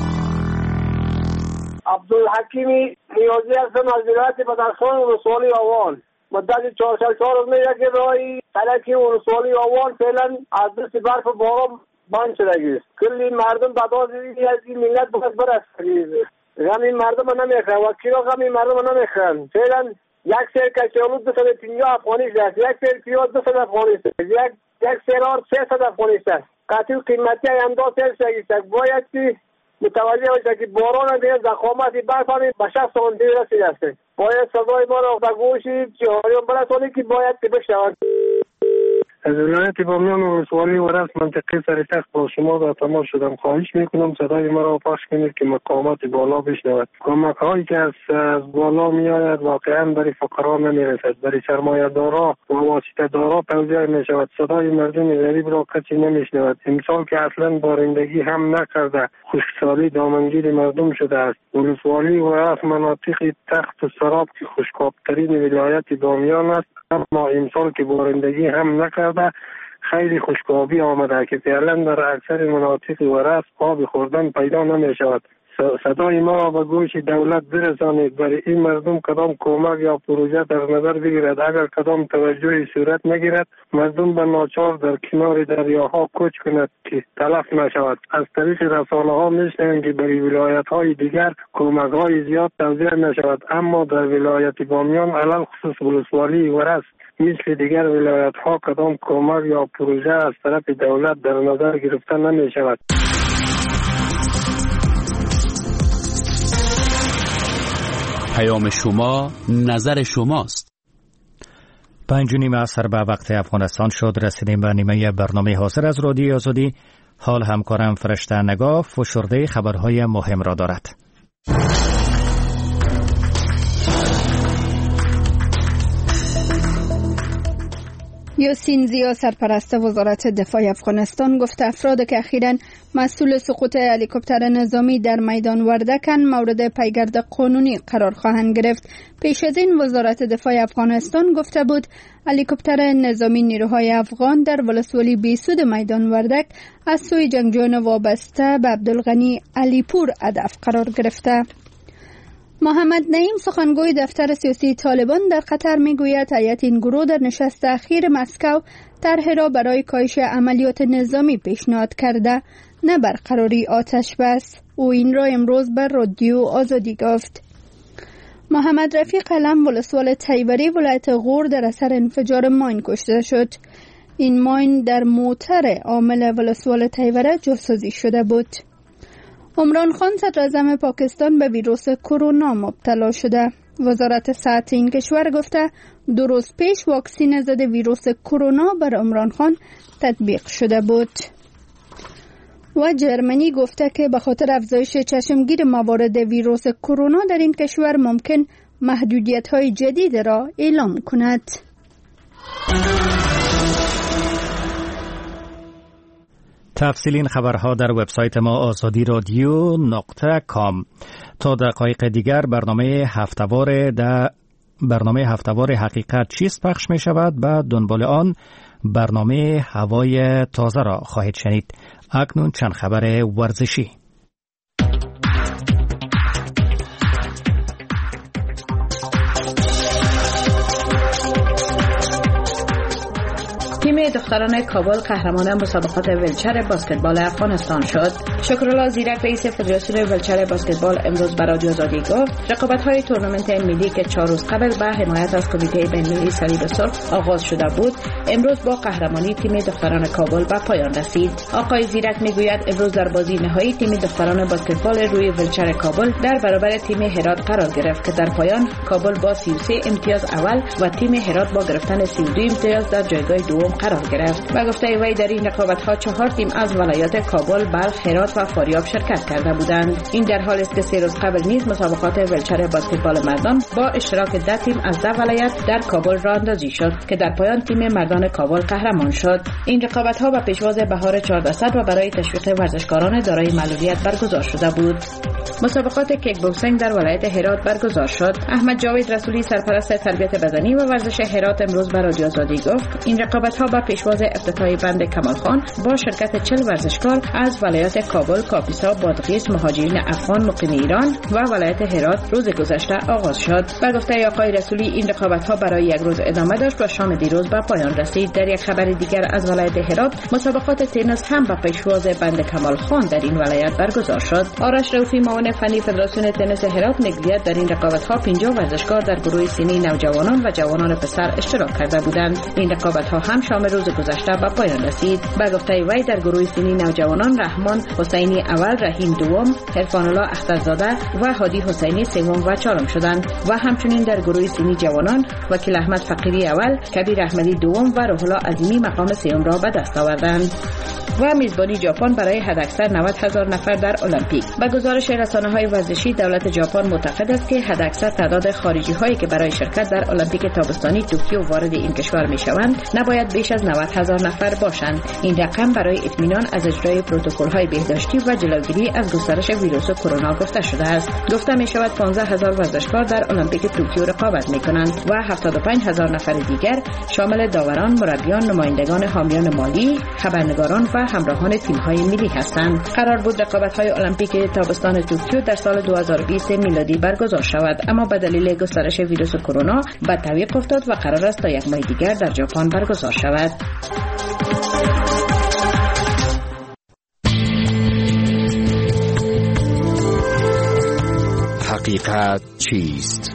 عبدالحکیمی نیازی هستم از ولایت بدخشان ولسوالی آوان. مدت چهار چهار روز یک راهی فلکی ولسوالی آوان فعلا از دست برف و باران بند شده است. کلی مردم بعد از این ملت باید برسید. غم این مردم نمیخوان و کیرا غم این مردم نمیخوان. فعلا یک سر کچالو دویست و پنجاه افغانی است، یک سر پیاز دویست افغانی است، یک یک سرار سیصد افغانی است. قطعی قیمتی انداز است. باید که متوجه باشید که باران دیگه زخامت برف هم به شصت سانتی رسیده است. باید صدای ما را به گوش جهانیان برسانید که باید که بشنوند. از ولایت بامیان و ولسوالی و رفت منطقه سرتخت با شما را تماس شدم. خواهش میکنم صدای ما را پخش کنید که مقامات بالا بشنود. کمک هایی که از, از بالا می آید واقعا برای فقرا نمی رسد، برای سرمایه دارا و واسطه دارا توزیع می شود. صدای مردم غریب را کسی نمی شنود. امسال که اصلا بارندگی هم نکرده، خشکسالی دامنگیر مردم شده است. ولسوالی و رفت مناطق تخت و سراب که خشکابترین ولایت بامیان است، اما امسال که بارندگی هم نکرده خیلی خشکابی آمده که فعلا در اکثر مناطق ورس آب خوردن پیدا نمی شود. صدای ما به گوش دولت برسانید. برای این مردم کدام کمک یا پروژه در نظر بگیرد. اگر کدام توجهی صورت نگیرد، مردم به ناچار در کنار دریاها کوچ کند که تلف نشود. از طریق رسانه ها میشنویم که برای ولایت های دیگر کمک های زیاد توزیع نشود، اما در ولایت بامیان علل خصوص ولسوالی ورس مثل دیگر ولایت ها کدام کمک یا پروژه از طرف دولت در نظر گرفته نمی شود. پیام شما نظر شماست. پنج و نیم عصر به وقت افغانستان شد. رسیدیم به نیمه برنامه حاضر از رادیو آزادی. حال همکارم فرشته نگاه فشرده خبرهای مهم را دارد. یاسین زیا سرپرست وزارت دفاع افغانستان گفت افراد که اخیراً مسئول سقوط هلیکوپتر نظامی در میدان وردکن مورد پیگرد قانونی قرار خواهند گرفت. پیش از این وزارت دفاع افغانستان گفته بود هلیکوپتر نظامی نیروهای افغان در ولسوالی بیسود میدان وردک از سوی جنگجویان وابسته به عبدالغنی علیپور هدف قرار گرفته. محمد نعیم سخنگوی دفتر سیاسی طالبان در قطر میگوید هیئت این گروه در نشست اخیر مسکو طرحی را برای کاهش عملیات نظامی پیشنهاد کرده، نه برقراری آتش بس. او این را امروز بر رادیو آزادی گفت. محمد رفیق علم ولسوال تیوری ولایت غور در اثر انفجار ماین کشته شد. این ماین در موتر عامل ولسوال تیوره جاسازی شده بود. عمران خان صدر اعظم پاکستان به ویروس کرونا مبتلا شده. وزارت صحت این کشور گفته دو روز پیش واکسن ضد ویروس کرونا بر عمران خان تطبیق شده بود. و جرمنی گفته که به خاطر افزایش چشمگیر موارد ویروس کرونا در این کشور ممکن محدودیت‌های جدید را اعلام کند. تفصیل این خبرها در وبسایت ما آزادی رادیو نقطه کام. تا دقایق دیگر برنامه هفتهوار در برنامه هفتهوار حقیقت چیست پخش می شود. به دنبال آن برنامه هوای تازه را خواهید شنید. اکنون چند خبر ورزشی. تیم دختران کابل قهرمان مسابقات ویلچر بسکتبال افغانستان شد. شکرالله زیرک رئیس فدراسیون ویلچر بسکتبال امروز برای رادیو آزادی گفت رقابت‌های تورنمنت ملی که چهار روز قبل به حمایت از کمیته بین‌المللی صلیب سرخ آغاز شده بود، امروز با قهرمانی تیم دختران کابل به پایان رسید. آقای زیرک میگوید امروز در بازی نهایی تیم دختران بسکتبال روی ویلچر کابل در برابر تیم هرات قرار گرفت که در پایان کابل با سی و سه امتیاز اول و تیم هرات با گرفتن سی و دو امتیاز در جایگاه دوم قرار گرفت. و گفته وی در این رقابت‌ها چهار تیم از ولایات کابل، بلخ، هرات و فاریاب شرکت کرده بودند. این در حالی است که سه روز قبل نیز مسابقات ویلچر بسکتبال مردان با اشتراک ده تیم از ده ولایت در کابل راه اندازی شد که در پایان تیم مردان کابل قهرمان شد. این رقابت‌ها به پیشواز بهار چهارده صد و برای تشویق ورزشکاران دارای معلولیت برگزار شده بود. مسابقات کیک بوکسینگ در ولایت هرات برگزار شد. احمد جاوید رسولی سرپرست تربیت بدنی و ورزش هرات امروز برای رادیو آزادی گفت این رقابت‌ها به پیشواز افتتاحی بند کمال خان با شرکت چهل ورزشکار از ولایت کابل، کاپیسا، بادغیس، مهاجرین افغان مقیم ایران و ولایت هرات روز گذشته آغاز شد. به گفته آقای رسولی این رقابت‌ها برای یک روز ادامه داشت و شام دیروز به پایان رسید. در یک خبر دیگر از ولایت هرات مسابقات تنیس هم به پیشواز بند کمال خان در این ولایت برگزار شد. آرش رؤوفی معاون فنی فدراسیون تنیس هرات میگوید در این رقابت‌ها پنجاه ورزشکار در گروه سنی نوجوانان و جوانان پسر اشتراک کرده بودند. این رقابت‌ها هم شام روز گذشته به پایان رسید. به گفته وی در گروه سنی نوجوانان رحمان حسینی اول، رحیم دوم، عرفان الله اخترزاده و هادی حسینی سوم و چهارم شدند و همچنین در گروه سنی جوانان وکیل احمد فقیری اول، کبیر احمدی دوم و روح الله عظیمی مقام سوم را به دست آوردند. و میزبانی ژاپن برای حداکثر نود هزار نفر در المپیک. به گزارش رسانه‌های ورزشی دولت ژاپن معتقد است که حداکثر تعداد خارجی‌هایی که برای شرکت در المپیک تابستانی توکیو وارد این کشور می‌شوند نباید بیش از نود هزار نفر باشند. این رقم برای اطمینان از اجرای پروتکل‌های بهداشتی و جلوگیری از گسترش ویروس کرونا گفته شده است. گفته می‌شود پانزده هزار ورزشکار در المپیک توکیو رقابت می‌کنند و هفتاد و پنج هزار نفر دیگر شامل داوران، مربیان، نمایندگان حامیان مالی، خبرنگاران و همراهان تیم‌های ملی هستند. قرار بود رقابت‌های المپیک تابستان توکیو در سال دو هزار و بیست میلادی برگزار شود، اما به دلیل گسترش ویروس کرونا به تعویق افتاد و قرار است تا یک ماه دیگر در ژاپن برگزار شود. حقیقت چیست؟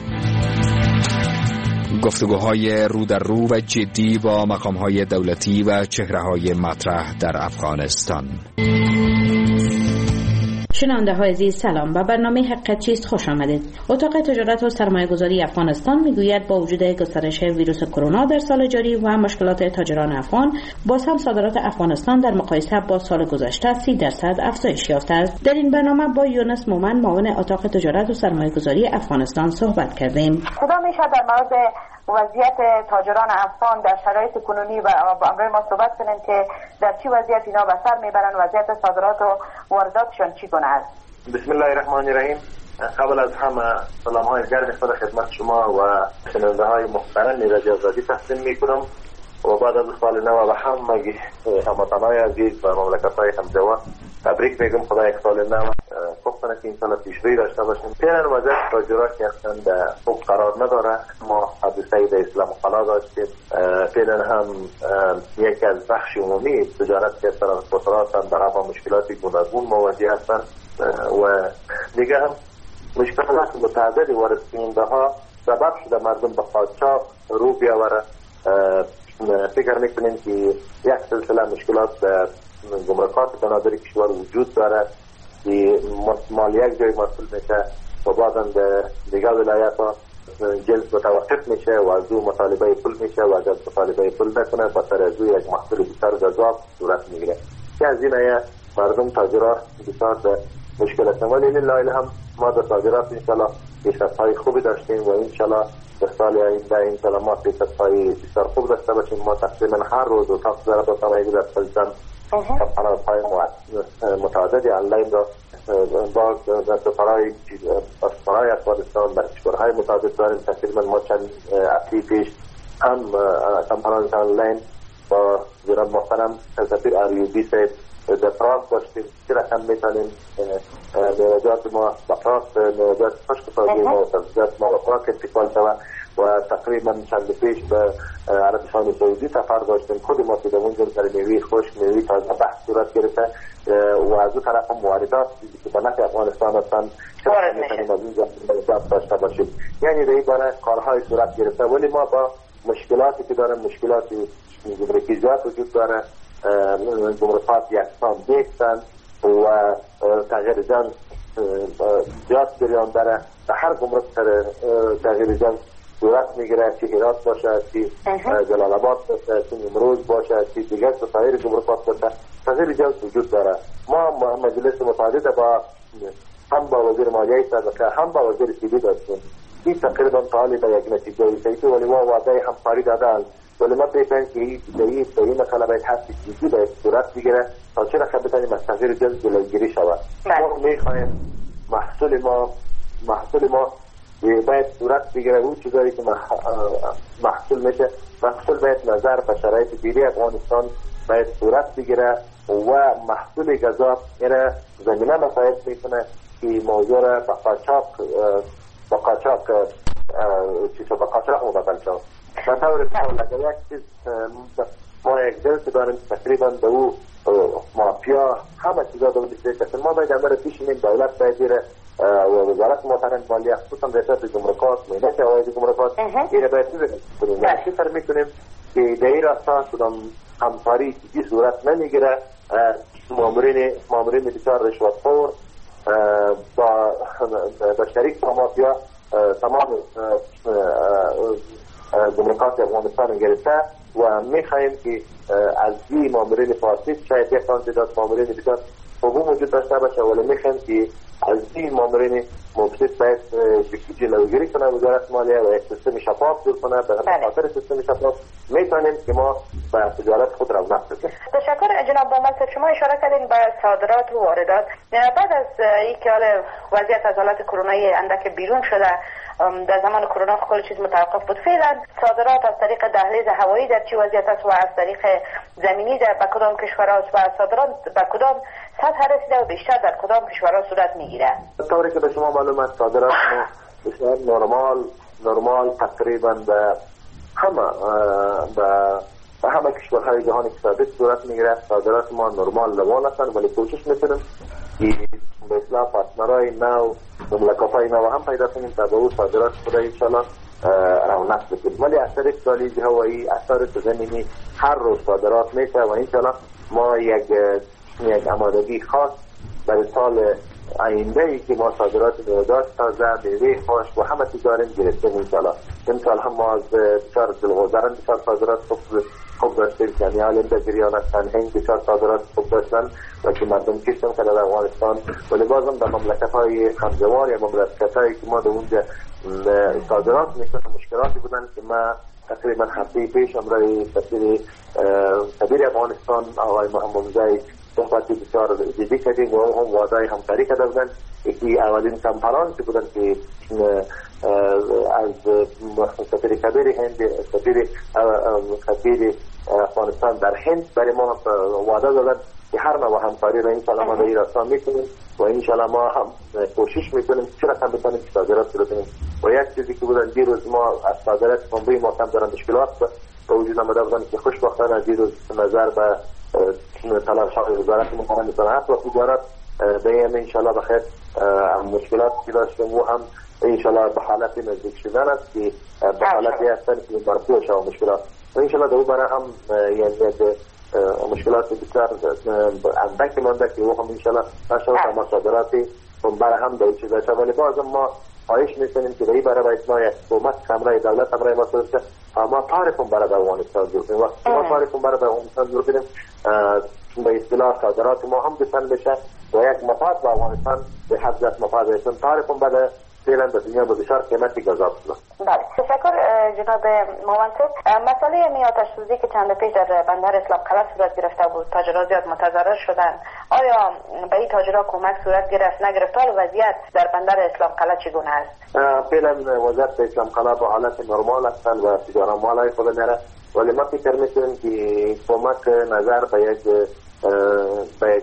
گفتگوهای رو در رو و جدی با مقام‌های دولتی و چهره‌های مطرح در افغانستان. شنونده های عزیز سلام، به برنامه حقیقت چیست خوش آمدید. اتاق تجارت و سرمایه گذاری افغانستان میگوید با وجود گسترش ویروس کرونا در سال جاری و مشکلات تاجران افغان، باز هم صادرات افغانستان در مقایسه با سال گذشته سی درصد افزایش یافته است. در این برنامه با یونس مومن، معاون اتاق تجارت و سرمایه گذاری افغانستان صحبت کردیم. خدا میشه در مورد وضعیت تاجران افغان در شرایط کنونی و با امروز ما صحبت کنیم که در چی وضعیت اینا به سر میبرن، وضعیت صادرات و وارداتشون چی گونه است؟ بسم الله الرحمن الرحیم. قبل از همه سلام های گرم خود خدمت شما و شنونده های محترم رادیو آزادی تقدیم میکنم و بعد از سال نو و همه هموطنان عزیز و مملکت های همجوار تبریک میگم. خدا یک سال نو خوب کنه که این سال پیشروی داشته باشیم. فعلا وضعیت تاجرات که اصلا خوب قرار نداره. ما حادثه در اسلام خلا داشتیم. فعلا هم یکی از بخش عمومی تجارت که ترانسپورترات هم در با مشکلاتی گوناگون مواجه هستند و دیگه هم مشکلات متعددی وارد کننده ها سبب شده مردم به قاچاق رو بیاوره. فکر میکنیم که یک سلسله مشکلات در گمرکات بنادر کشور وجود داره که مال یک جای مسئول میشه و بعدا در دیگر ولایت ها جلد متوقف میشه و از او مطالبه پول میشه و اگر مطالبه پول نکنه با سر از او یک محصول بسیار گذاب صورت میگیره که از این آیه مردم تاجرات بسیار در مشکل هستن. ولی لله هم ما در تاجرات انشالله پیشرفت‌های خوبی داشتیم و انشالله در سال آینده انشالله ما پیشرفت‌های بسیار خوب داشته باشیم. ما تقریبا هر روز اتاق تجارت و سرمایه‌گذاری در افغانستان کمپانی‌های متعددی آنلاین را باز در سفرهای سفرهای افغانستان در کشورهای متعدد داریم. تقریبا ما چند هفته پیش هم کمپانی‌های آنلاین با جناب محترم سفیر آریوبی صاحب در پراگ داشتیم. چه رقم میتونیم موجات ما با پراگ موجات خشک سازی ما و سبزیجات ما با پراگ انتقال شود و تقریبا چند پیش به عربستان سعودی سفر داشتیم. خود ما که در اونجا در میوه خشک میوه تازه بحث صورت گرفته و از اون طرف هم واردات که به نفع افغانستان هستند چه رقم میتونیم از اونجا موجات داشته باشیم. یعنی در این باره کارهای صورت گرفته ولی ما با مشکلاتی که داریم مشکلاتی گمرکیزات وجود داره. گمرکات یکسان نیستند و تغییر جنس زیاد جریان داره. در هر گمرک تغییر جنس صورت میگیره، چه هرات باشه، چه جلال آباد باشه، چه نیمروز باشه، چه دیگر سایر گمرکات باشه، تغییر جنس وجود داره. ما مجلس متعدد با هم با وزیر مالیه سابقه هم با وزیر سیدی داشتیم. این تقریبا تعالی به یک نتیجه رسیده ولی ما وعده همکاری دادن ولی ما پیشن که این به این مسئله باید حسی جدی باید صورت بگیره تا چه رقم بتانیم از تغییر جنس جلوگیری شود. ما میخوایم محصول ما محصول ما باید صورت بگیره. اون چیزایی که محصول میشه محصول باید نظر به شرایط دیری افغانستان باید صورت بگیره و محصول گذاب یعنی زمینه مساعد میکنه که موضوع را به قاچاق با قاچاق چیز با قاچاق مبادل شد. به طور کامل اگر یک چیز ما یک جلسه داریم تقریبا به او مافیا همه چیزا دو دیگه که ما باید امر پیش این دولت باید دیره و وزارت محترم مالیه خصوصا ریاست جمهوریت مدیریت عواید جمهوریت این باید چیز کنیم. چی کار میکنیم که در این راستا کدام همکاری چیزی صورت نمیگیره. مامورین مامورین بسیار رشوتخور با با شریک با مافیا تمام گمرکات افغانستان گرفته و میخواهیم که از این مامورین فاسد شاید یک تعداد مامورین بسیار حقوق وجود داشته باشه ولی میخواهیم که از این مامورین مفسد باید جلوگیری کنه وزارت مالیه و یک سیستم شفاف جور کنه. به خاطر سیستم شفاف میتونیم که ما به تجارت خود رونق بدیم. تشکر جناب محمد. شما اشاره کردین به صادرات و واردات. بعد از اینکه وضعیت از حالت کرونایی اندک بیرون شده در زمان کرونا کل چیز متوقف بود، فعلا صادرات از طریق دهلیز هوایی در چه وضعیت است و از طریق زمینی در به کدام کشورها و صادرات به کدام سطح رسیده و بیشتر در کدام کشورها صورت میگیره؟ طوری که به شما معلوم است صادرات ما بسیار نرمال نرمال تقریبا به همه به همه کشورهای جهانی که ثابت صورت میگیره. صادرات ما نرمال روان هستند ولی کوشش میکنیم که به اصلاح پارتنرهای نو مملکت‌های نو هم پیدا کنیم تا به او صادرات خود انشاءالله رونق بکنیم. ولی از طریق دهلیز هوایی اثر زمینی هر روز صادرات میشه و انشاءالله ما یک یک آمادگی خاص برای سال آینده ای که ما صادرات میوه‌جات تازه، میوه خشک و همه چیز داریم گرفتیم انشالله. امسال هم ما از بسیار دلگذران بسیار صادرات خوب خوب داشتیم، یعنی آلنده گریان هستن، هنگ بسیار صادرات خوب داشتن و که مردم کشتن که در افغانستان، ولی بازم در مملکت های خمزوار یا مملکت هایی که ما در اونجا صادرات میکنیم مشکلاتی بودن که ما تقریبا هفته پیش امرای سفیر کبیر افغانستان آقای محمد زاید صحبتی بسیار جدی کردیم و هم وعده همکاری کرده بودن. یکی اولین کنفرانسی بودن که از سفیر کبیر هند سفیر کبیر افغانستان در هند برای ما وعده دادن که هر نوع همکاری را انشاءالله ما در این راستا میکنیم و انشاءالله ما هم کوشش میکنیم چرا هم بتونیم صادرات رو کنیم. و یک چیزی که بودن دیروز ما از صادرات پنبه ما کم دارن مشکلات به وجود آمده بودن که خوشبختانه دیروز نظر به تلاش‌های وزارت محکمه صنعت و تجارت به این انشاءالله بخیر مشکلات که داشتیم و هم انشاءالله به حالت نزدیک شدن است که به حالتی هستن که مرفوع شود مشکلات و انشاءالله دو برای هم یعنی مشکلات بسیار اندکی مانده که او هم انشاءالله نشود ما صادراتی برای هم دو چیزا شد. ولی باز ما خواهش میکنیم که این برای باید ما یک حکومت کمرای دولت همرای ما سرسته ما تعریفون برای افغانستان جور کنیم. وقتی ما تعریفون برای افغانستان جور کنیم به اصطلاح صادرات ما هم بسن بشه و یک مفاد به افغانستان به حضرت مفاد هستن تعریفون برای فعلا به دنیا بسیار قیمتی گذاب شد. بله تشکر جناب موانسب. مسئله می آتش سوزی که چند پیش در بندر اسلام قلعه صورت گرفته بود تاجرها زیاد متضرر شدن، آیا به این تاجرها کمک صورت گرفت نگرفت؟ حال وضعیت در بندر اسلام قلعه چگونه است؟ فعلا وضعیت اسلام قلعه به حالت نرمال هستند و تجارت مالای خود نره، ولی ما فکر میکنیم که کمک نظر به یک به یک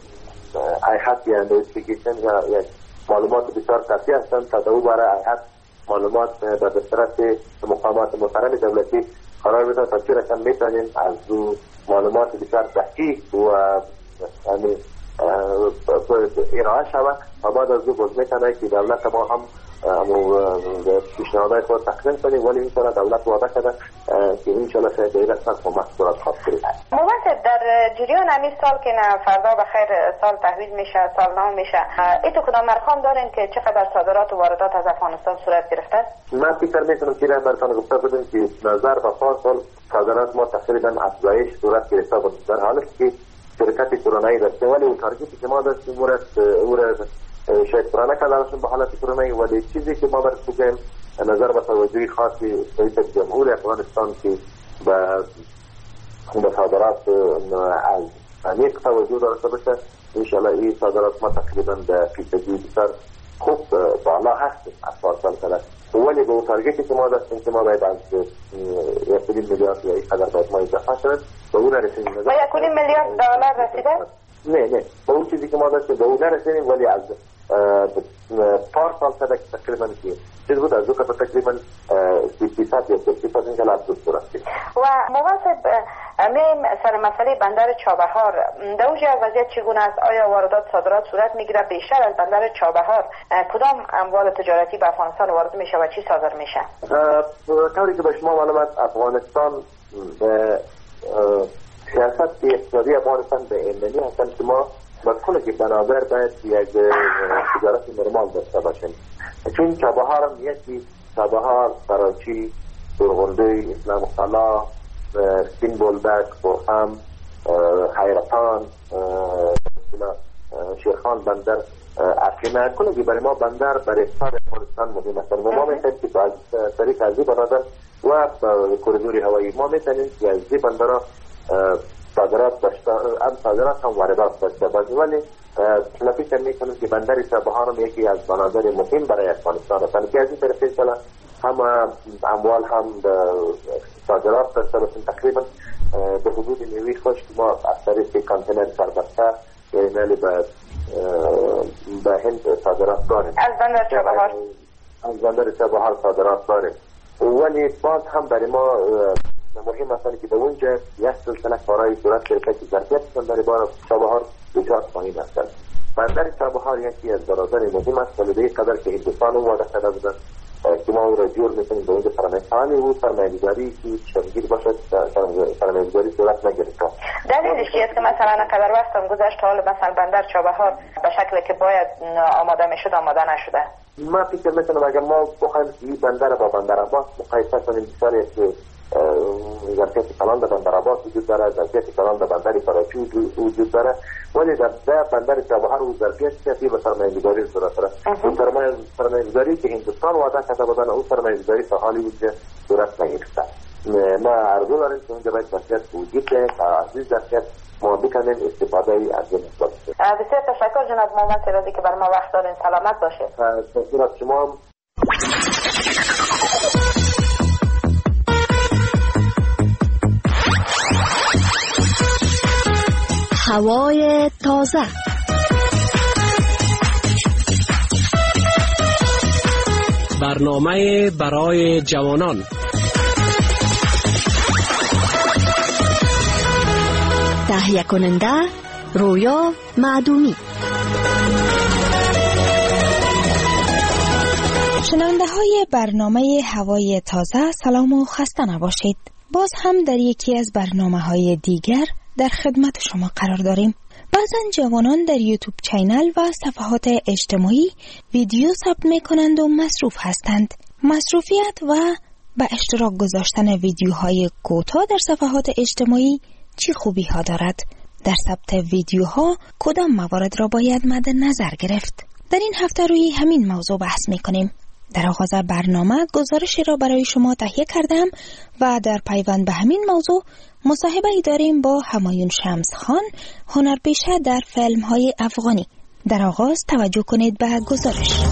هیئت یا اینوستیگیشن یا یک معلومات بسیار کافی هستند تا دو برای هیئت معلومات در دسترس مقامات محترم دولتی قرار بده تا چه رقم میتونیم از دو معلومات بسیار دقیق و یعنی ارائه شود و بعد از دو باز میتونه که دولت ما هم پیشنهادهای خود تقدیم کنیم، ولی اینطور دولت وعده کرده که انشاءالله شاید این قسمت کمک صورت خواهد گرفت. موانسب در جریان همین سال که فردا بخیر سال تحویل میشه سالنامه میشه، ایتو کدام ارقام دارین که چقدر صادرات و واردات از افغانستان صورت گرفته؟ من فکر میکنم که براتون گفته بودم که نظر به پارسال صادرات ما تقریبا افزایش صورت گرفته بود در حالی که شرکت کرونایی داشته، ولی اون تارگتی که ما داشتیم مورد شاید پرانه کردنشون به حالت کرونایی، ولی چیزی که ما برای بگیم نظر به توجهی خاصی رئیس جمهور افغانستان که به صادرات از عمیق توجه داشته باشه، انشاءالله این صادرات ما تقریبا به فیصدی بسیار خوب بالا هست از پارسال کرده، ولی به اون تارگتی که ما داشتیم که ما باید از یک میلیارد یا این قدر باید ما اضافه شد به اون نرسیدیم. با یک میلیارد دلار رسیده؟ نه نه به اون چیزی که ما داشتیم به اون نرسیدیم، ولی از پارسال کرده که تقریبا که چیز بود از دو که تقریبا بیست فیصد یا سی فیصد اینجا از دو صورت کرد. و مواسب میم سر مسئله بندر چابهار در اونجا وضعیت چگونه است؟ آیا واردات صادرات صورت میگیره؟ بیشتر از بندر چابهار کدام اموال تجارتی به افغانستان وارد میشه و چی صادر میشه؟ طوری که به شما معلوم است افغانستان به سیاست اقتصادی افغانستان به ایمنی هستن که ما مسئله که بنابر باید یک تجارت نرمال داشته باشیم، چون چابهار هم یکی چابهار، کراچی، سرغنده، اسلام قلعه، سین بولدک، بورهم، حیرتان، شیرخان بندر افینه کلی برای ما بندر برای اقتصاد افغانستان مهم است و ما میتونیم که از طریق از این بندر و کوریدور هوایی ما میتونیم که از این بندر صادرات داشته هم صادرات هم واردات داشته باشیم، ولی فکر میکنم که بندر چابهار هم یکی از بنادر مهم برای افغانستان است که از این طرف انشاءالله هم اموال هم صادرات داشته باشیم. تقریبا به حدود میوه خشک ما از طریق کانتینر سربسته یعنی به به هند صادرات داریم، از بندر چابهار از بندر چابهار صادرات داریم، ولی باز هم برای ما مهم است که به اونجا یک سلسله کارهای صورت گرفته که ظرفیت بندر بار چابهار بسیار پایین است. بندر چابهار یکی از برادر مهم است، ولی به این قدر که هندوستان وعده کرده بودند که ما او را جور میکنیم به این فرمایشانی و سرمایه‌گذاری که شرگیر باشد سرمایه‌گذاری صورت نگیرد. دلیلش چی است که مثلا انقدر وقتم گذشت حال مثلا بندر چابهار به شکلی که باید آماده میشد آماده نشده؟ ما فکر میکنم اگر ما بخوایم این بندر با بندر عباس مقایسه کنیم بسیاری که ظرفیت کلان در بندر عباس وجود داره، ظرفیت کلان در بندر کراچی وجود داره، ولی در بندر چابهار و ظرفیت کافی به سرمایه‌گذاری صورت داره. اون سرمایه‌گذاری که هندوستان وعده کرده بودن اون سرمایه‌گذاری تا حالی بود که صورت نگرفته. ما ارزو داریم که اونجا باید ظرفیت وجود ده تا از این ظرفیت ما بکنیم استفاده ای از این باشه. بسیار تشکر جناب محمد سرازی که بر ما وقت دارین. سلامت باشه. تشکر از شما. هوای تازه. برنامه برای جوانان. تهیه کننده رویا معدومی. شنونده های برنامه هوای تازه، سلام و خسته نباشید. باز هم در یکی از برنامه های دیگر در خدمت شما قرار داریم. بعضن جوانان در یوتیوب چینل و صفحات اجتماعی ویدیو ثبت می کنند و مصروف هستند. مصروفیت و به اشتراک گذاشتن ویدیوهای کوتاه در صفحات اجتماعی چی خوبی ها دارد؟ در ثبت ویدیوها کدام موارد را باید مد نظر گرفت؟ در این هفته روی همین موضوع بحث می کنیم. در آغاز برنامه گزارشی را برای شما تهیه کردم و در پیوند به همین موضوع مصاحبه ای داریم با همایون شمس خان، هنرپیشه در فیلم های افغانی. در آغاز توجه کنید به گزارش.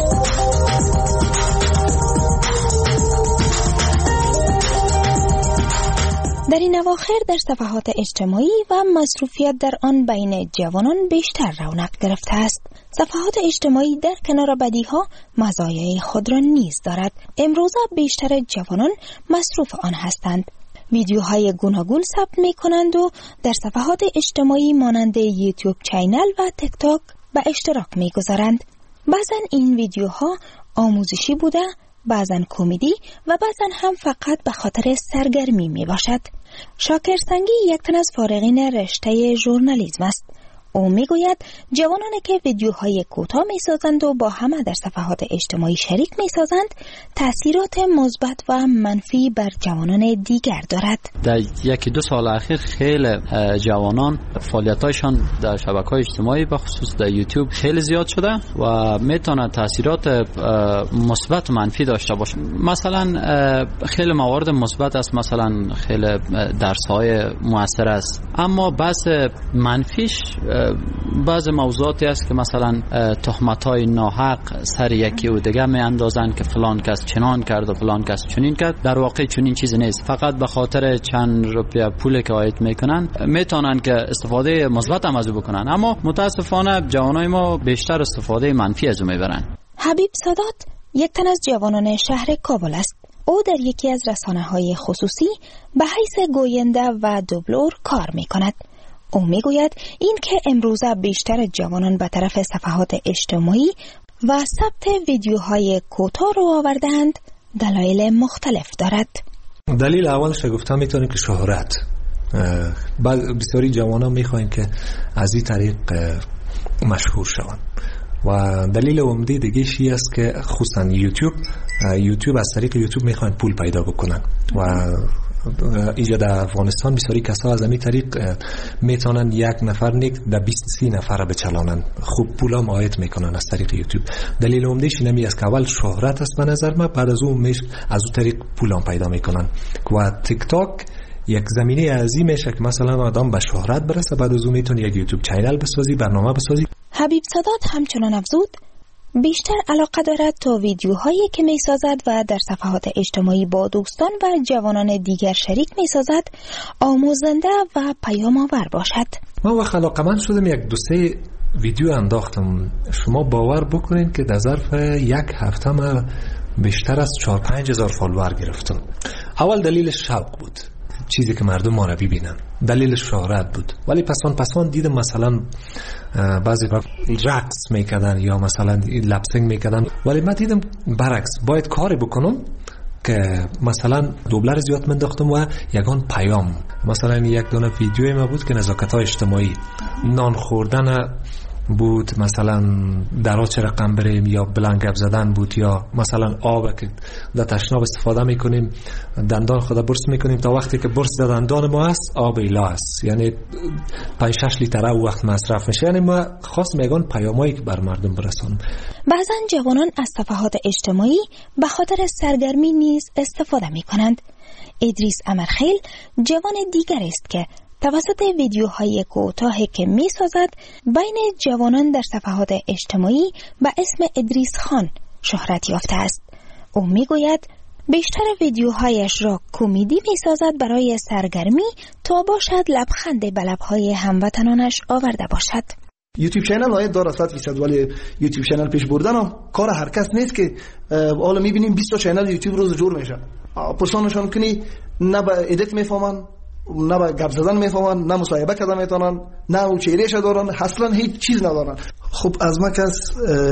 در این اواخر در صفحات اجتماعی و مصروفیت در آن بین جوانان بیشتر رونق گرفته است. صفحات اجتماعی در کنار بدیها مزایای خود را نیز دارد. امروزه بیشتر جوانان مصروف آن هستند. ویدیوهای گوناگون ثبت می کنند و در صفحات اجتماعی مانند یوتیوب چینل و تیک تاک به اشتراک می گذارند. بعضن این ویدیوها آموزشی بوده، بعضن کمدی و بعضن هم فقط به خاطر سرگرمی می باشد. شاکر سنگی یک تن از فارغین رشته ژورنالیسم است. او می گوید جوانانی که ویدیوهای کوتاه می سازند و با همه در صفحات اجتماعی شریک می سازند تأثیرات مثبت و منفی بر جوانان دیگر دارد. در یکی دو سال اخیر خیلی جوانان فعالیتایشان در شبکه‌های اجتماعی به خصوص در یوتیوب خیلی زیاد شده و میتونه تأثیرات مثبت و منفی داشته باشه. مثلا خیلی موارد مثبت است، مثلا خیلی درس‌های موثر است، اما بحث منفیش بعض موضوعاتی است که مثلا تهمت‌های ناحق سر یکی و دیگه می اندازن که فلان کس چنان کرد و فلان کس چنین کرد. در واقع چنین چیزی نیست، فقط به خاطر چند روپیه پولی که عاید میکنن میتونن که استفاده مثبت هم از او بکنن، اما متاسفانه جوانای ما بیشتر استفاده منفی از او میبرن. حبیب سادات یک تن از جوانان شهر کابل است. او در یکی از رسانه‌های خصوصی به حیث گوینده و دوبلور کار میکند. او میگوید این که امروزه بیشتر جوانان به طرف صفحات اجتماعی و ثبت ویدیوهای کوتاه رو آوردند دلایل مختلف دارد. دلیل اولش گفتم میتونه که شهرت. بسیاری جوانان میخواین که از این طریق مشهور شوند و دلیل عمده دیگه شی است که خصوصا یوتیوب یوتیوب از طریق یوتیوب میخواین پول پیدا بکنن و اینجا در افغانستان بسیاری کسا از همین طریق میتونن یک نفر نیک در بیست سی نفر را بچلانن، خوب پول هم عاید میکنن از طریق یوتیوب. دلیل عمدهش اینمی است که اول شهرت است به نظر من، بعد از اون میش از اون طریق پول هم پیدا میکنن و تیک تاک یک زمینه عظیم میشه که مثلا آدم به شهرت برسه، بعد از اون میتونی یک یوتیوب چینل بسازی، برنامه بسازی. حبیب سادات همچنان افزود بیشتر علاقه دارد تا ویدیوهایی که می سازد و در صفحات اجتماعی با دوستان و جوانان دیگر شریک می سازد آموزنده و پیام آور باشد. من وقت علاقه‌مند شدم یک دو سه ویدیو انداختم. شما باور بکنید که در ظرف یک هفته من بیشتر از چهار پنج هزار فالوور گرفتم. اول دلیلش شوق بود، چیزی که مردم ما را ببینن. دلیلش شهرت بود. ولی پسان پسان دیدم مثلا بعضی وقت رقص میکردن یا مثلا لپسینگ میکردن، ولی من دیدم برعکس باید کاری بکنم که مثلا دوبلر زیاد منداختم و یگان پیام، مثلا یک دونه ویدیوی ما بود که نزاکت‌های اجتماعی، نان خوردن بود، مثلا درا چه رقم بریم، یا بلنگب زدن بود، یا مثلا آب که در تشناب استفاده میکنیم دندان خدا برس میکنیم تا وقتی که برس دندان ما است آب ایلا است، یعنی پنج شش لیتر او وقت مصرف میشه. یعنی ما خاص میگن پیامایی که بر مردم برسونیم. بعضا جوانان از صفحات اجتماعی به خاطر سرگرمی نیز استفاده میکنند. ادریس امرخیل جوان دیگر است که توسط ویدیوهای کوتاهی که می سازد بین جوانان در صفحات اجتماعی به اسم ادریس خان شهرت یافته است. او می گوید بیشتر ویدیوهایش را کمدی می سازد برای سرگرمی تا باشد لبخند به لبهای هموطنانش آورده باشد. یوتیوب چینل های داره صد فیصد، ولی یوتیوب چینل پیش بردن هم کار هر کس نیست که حالا می بینیم بیست تا چینل یوتیوب روز جور میشه. پرسانشان کنی نه به ادیت میفهمن، نه با گپ زدن میفهمن، نه مصاحبه کردن میتونن، نه او چهرهش دارن، اصلا هیچ چیز ندارن. خب از ما کس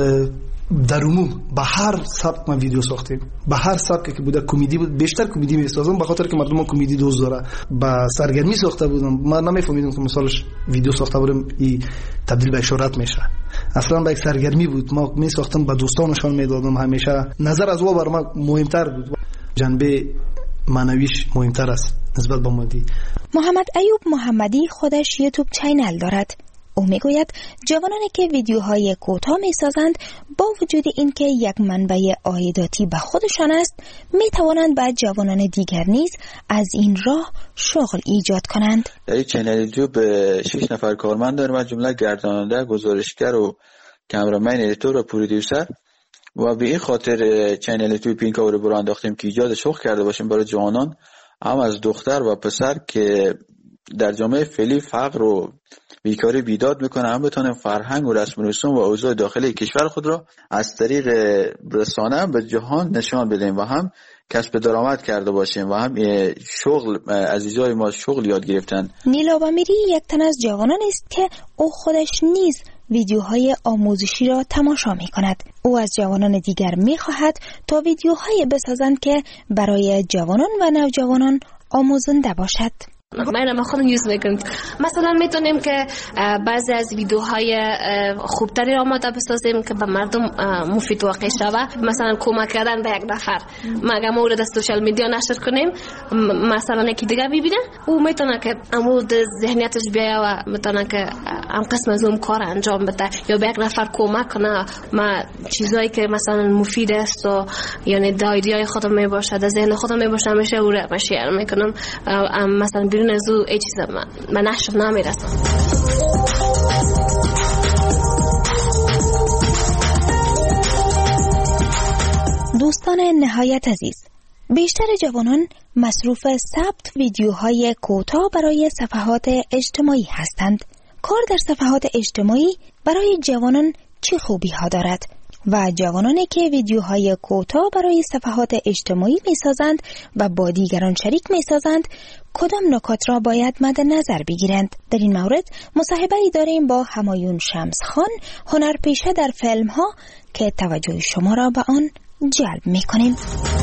در عموم به هر سبک ما ویدیو ساختیم، به هر سبکی که بوده کمدی بود، بیشتر کمدی میسازم به خاطر که مردم کمدی دوست داره. با سرگرمی ساخته بودم، من نمیفهمیدم که مثالش ویدیو ساخته بودم این تبدیل به شهرت میشه. اصلا با یک سرگرمی بود، ما میساختم به دوستانشان میدادم، همیشه نظر از او بر ما مهمتر بود، جنبه معنویش مهمتر است نسبت به مادی. محمد ایوب محمدی خودش یوتیوب چینل دارد. او میگوید جوانانی که ویدیوهای کوتاه میسازند با وجود اینکه یک منبع عایداتی به خودشان است، میتوانند با جوانان دیگر نیز از این راه شغل ایجاد کنند. در این چینل یوتیوب شش نفر کارمند داریم، از جمله گرداننده، گزارشگر و کامرامن، ادیتور و پرودیوسر. و به این خاطر چینل یوتیوب این کار رو انداختیم که ایجاد شغل کرده باشیم برای جوانان، هم از دختر و پسر که در جامعه فعلی فقر و بیکاری بیداد میکنه، هم بتونیم فرهنگ و رسم و رسوم و اوضاع داخلی کشور خود را از طریق رسانه به جهان نشان بدیم و هم کسب درآمد کرده باشیم و هم شغل عزیزای ما شغل یاد گرفتن. نیلا بامیری یک تن از جوانان است که او خودش نیز ویدیوهای آموزشی را تماشا می کند. او از جوانان دیگر می خواهد تا ویدیوهای بسازند که برای جوانان و نوجوانان آموزنده باشد. من ما خودم یوز میکنم. مثلا میتونیم که بعضی از ویدیوهای خوبتری آماده بسازیم که به مردم مفید واقع شود. مثلا کمک کردن به یک نفر، مگه مورد از سوشال میدیا نشر کنیم، مثلا یکی دیگه ببینه، او میتونه که عمود ذهنیتش بیاید و میتونه که هم قسم از اون کار انجام بده یا به یک نفر کمک کنه. ما چیزایی که مثلا مفید است و یعنی دایدیای خودم میباشه، در ذهن خودم میباشه، همیشه او را شیر میکنم. مثلا بیرون از او ای چیز من, من نشف نمیرسم. دوستان نهایت عزیز، بیشتر جوانان مصروف ثبت ویدیوهای کوتاه برای صفحات اجتماعی هستند. کار در صفحات اجتماعی برای جوانان چه خوبی ها دارد؟ و جوانانی که ویدیوهای کوتاه برای صفحات اجتماعی می سازند و با دیگران شریک می سازند کدام نکات را باید مد نظر بگیرند؟ در این مورد مصاحبه‌ای داریم با همایون شمس خان، هنرپیشه در فیلم ها، که توجه شما را به آن جلب می کنیم.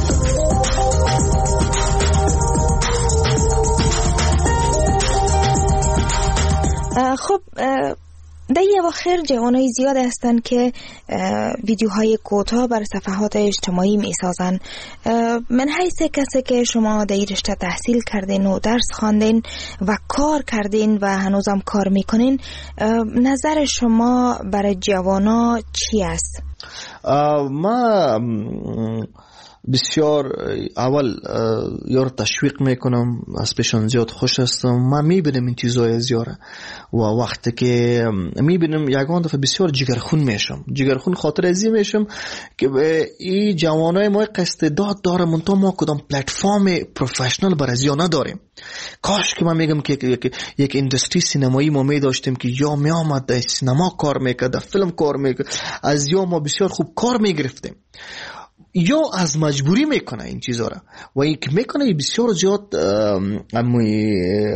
خب در یه واخر جوانای زیاد هستن که ویدیوهای کوتاه بر صفحات اجتماعی می سازن. من حیث کسی که شما در این رشته تحصیل کردین و درس خواندین و کار کردین و هنوزم کار میکنین، نظر شما برای جوانا چی است؟ ما بسیار اول یار تشویق میکنم، از پیشان زیاد خوش هستم. ما میبینم این چیزای زیاره و وقتی که میبینم یکان دفعه بسیار جگرخون میشم. جگرخون خاطر ازی میشم که این جوانای ما استعداد داره، منتها ما کدام پلتفرم پروفشنال برای ازیا نداریم. کاش که من میگم که یک, یک اندستری سینمایی ما می داشتیم که یا می آمد در سینما کار میکرد، در فیلم کار میکرد، از یا ما بسیار خوب کار میگرفتیم. یا از مجبوری میکنه این چیزا را و این که میکنه بسیار زیاد امی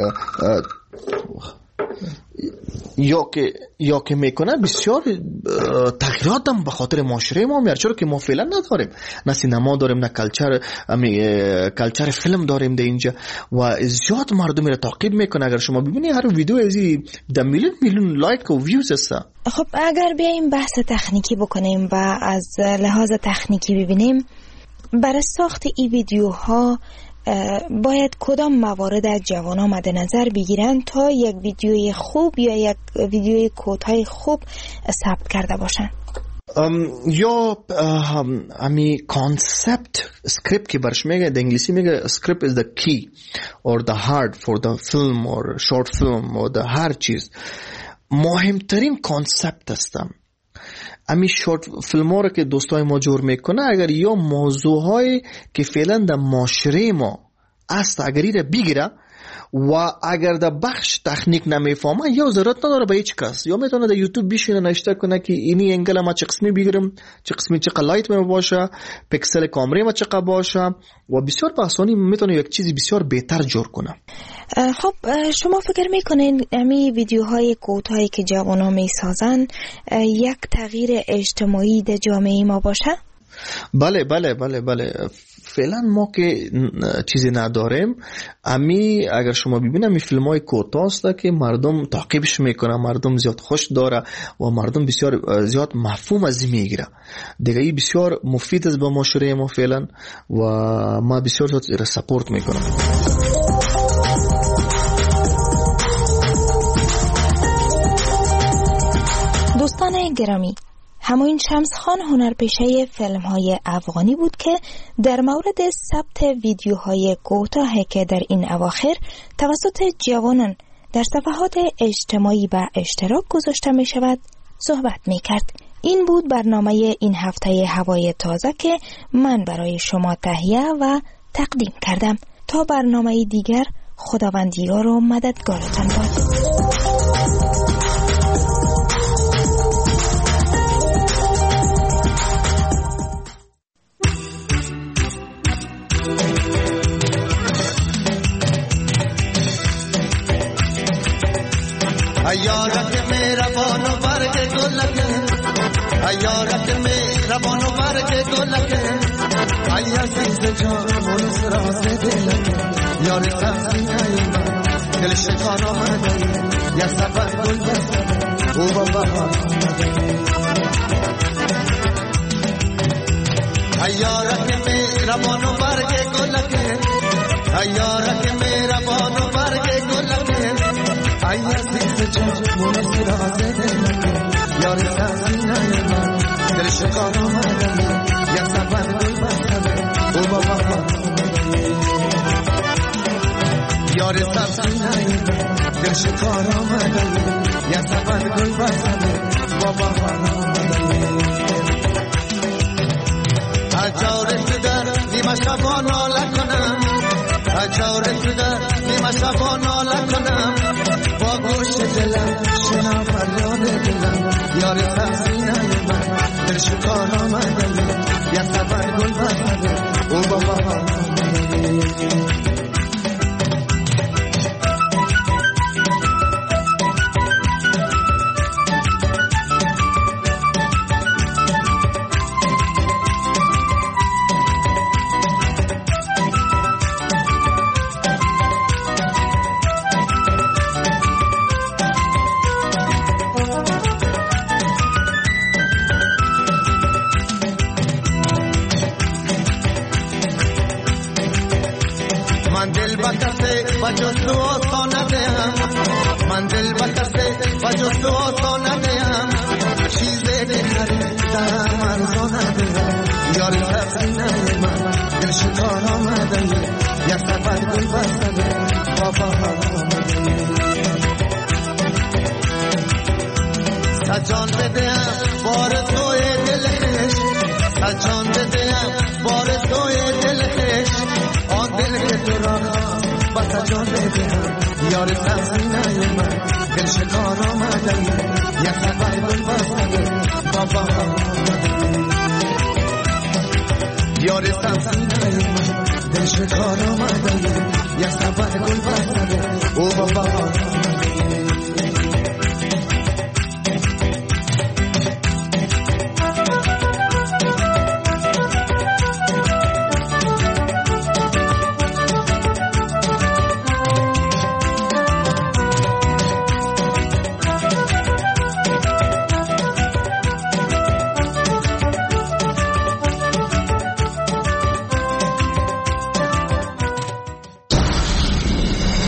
یا که یا که میکنه بسیار تغییرات هم به خاطر معاشره ما میاره، چرا که ما فعلا نداریم، نه سینما داریم، نه کلچر کلچر فیلم داریم در اینجا و زیاد مردم را تعقیب میکنه. اگر شما ببینی هر ویدیو ازی ده میلیون میلیون لایک و ویوز است. خب اگر بیایم بحث تکنیکی بکنیم و از لحاظ تکنیکی ببینیم، برای ساخت این ویدیوها باید کدام موارد از جوانان مد نظر بگیرن تا یک ویدیوی خوب یا یک ویدیوی کوتاه خوب ثبت کرده باشن؟ یا امی کانسپت سکریپت که برش میگه، در انگلیسی میگه script is the key or the heart for the film or short film or the هر چیز. مهمترین کانسپت هستم امی شورت فیلم ها رو که دوستای ما جور میکنه، اگر یا موضوع های که فعلا در معاشره ما است اگری را بگیره و اگر در بخش تکنیک نمیفهمه یا ضرورت نداره به هیچ کس، یا میتونه در یوتیوب بشینه نشته کنه که اینی انگل ما چه قسمی بگیرم، چه قسمی چه لایت می باشه، پکسل کامره ما چه باشه و بسیار به آسانی میتونه یک چیزی بسیار بهتر جور کنه. خب شما فکر میکنین امی ویدیوهای کوتاهی که جوانا میسازن یک تغییر اجتماعی در جامعه ما باشه؟ بله بله بله بله فعلا ما که چیزی نداریم. امی اگر شما ببینید امی فیلم های کوتاه است که مردم تعقیبش میکنه، مردم زیاد خوش داره و مردم بسیار زیاد مفهوم از میگیره دیگه. ای بسیار مفید است به معاشره ما فعلا و ما بسیار زیاد سپورت میکنم. دوستان گرامی، همین شمس خان هنرپیشه فیلم های افغانی بود که در مورد ثبت ویدیوهای کوتاهی که در این اواخر توسط جوانان در صفحات اجتماعی به اشتراک گذاشته می شود صحبت می کرد. این بود برنامه این هفته هوای تازه که من برای شما تهیه و تقدیم کردم. تا برنامه دیگر، خداوندیار و مددگارتان باد. ایارت میرا بانو برگ گلکه، ایارت میرا بانو برگ گلکه، ایا سیز جان منس راز دلکه، یار تفسینه من دل شکان آمده یا سبب گل بسته او با بهار آمده. ایارت میرا بانو برگ گلکه، ایارت میرا بانو برگ گلکه، ایا سیز جان منس راز دلکه، یار تفسینه من دل شکان آمده یا سبب گل بسته او با بهار آمده. یار سبزینه دل شکار آمده یا سبب گل بسته با بهار آمده. اجاره شده نیمه شبان ناله کنم، اجاره شده نیمه شبان ناله کنم، با گوش دلم شنم فریاد دلم، یار سبزینه من دل شکار آمده یا سبب گل بسته او با بهار آمده. من دل بکسته و جست و آسانه دیم، چیز بهتره در مرزانه دیم، یار تفسینه من دل شکار آمده یا سبب گل بسته با بهار آمده. سجان بدیم بار توی دلش، سجان بدیم بار توی دلش، آن دل که تو را بس جان بدیم یار سبزینه من دل شکار آمده یا سبب گل بسته با بهار آمده. یار سبزی دل شکار آمده یک سفر گل بزده او بابا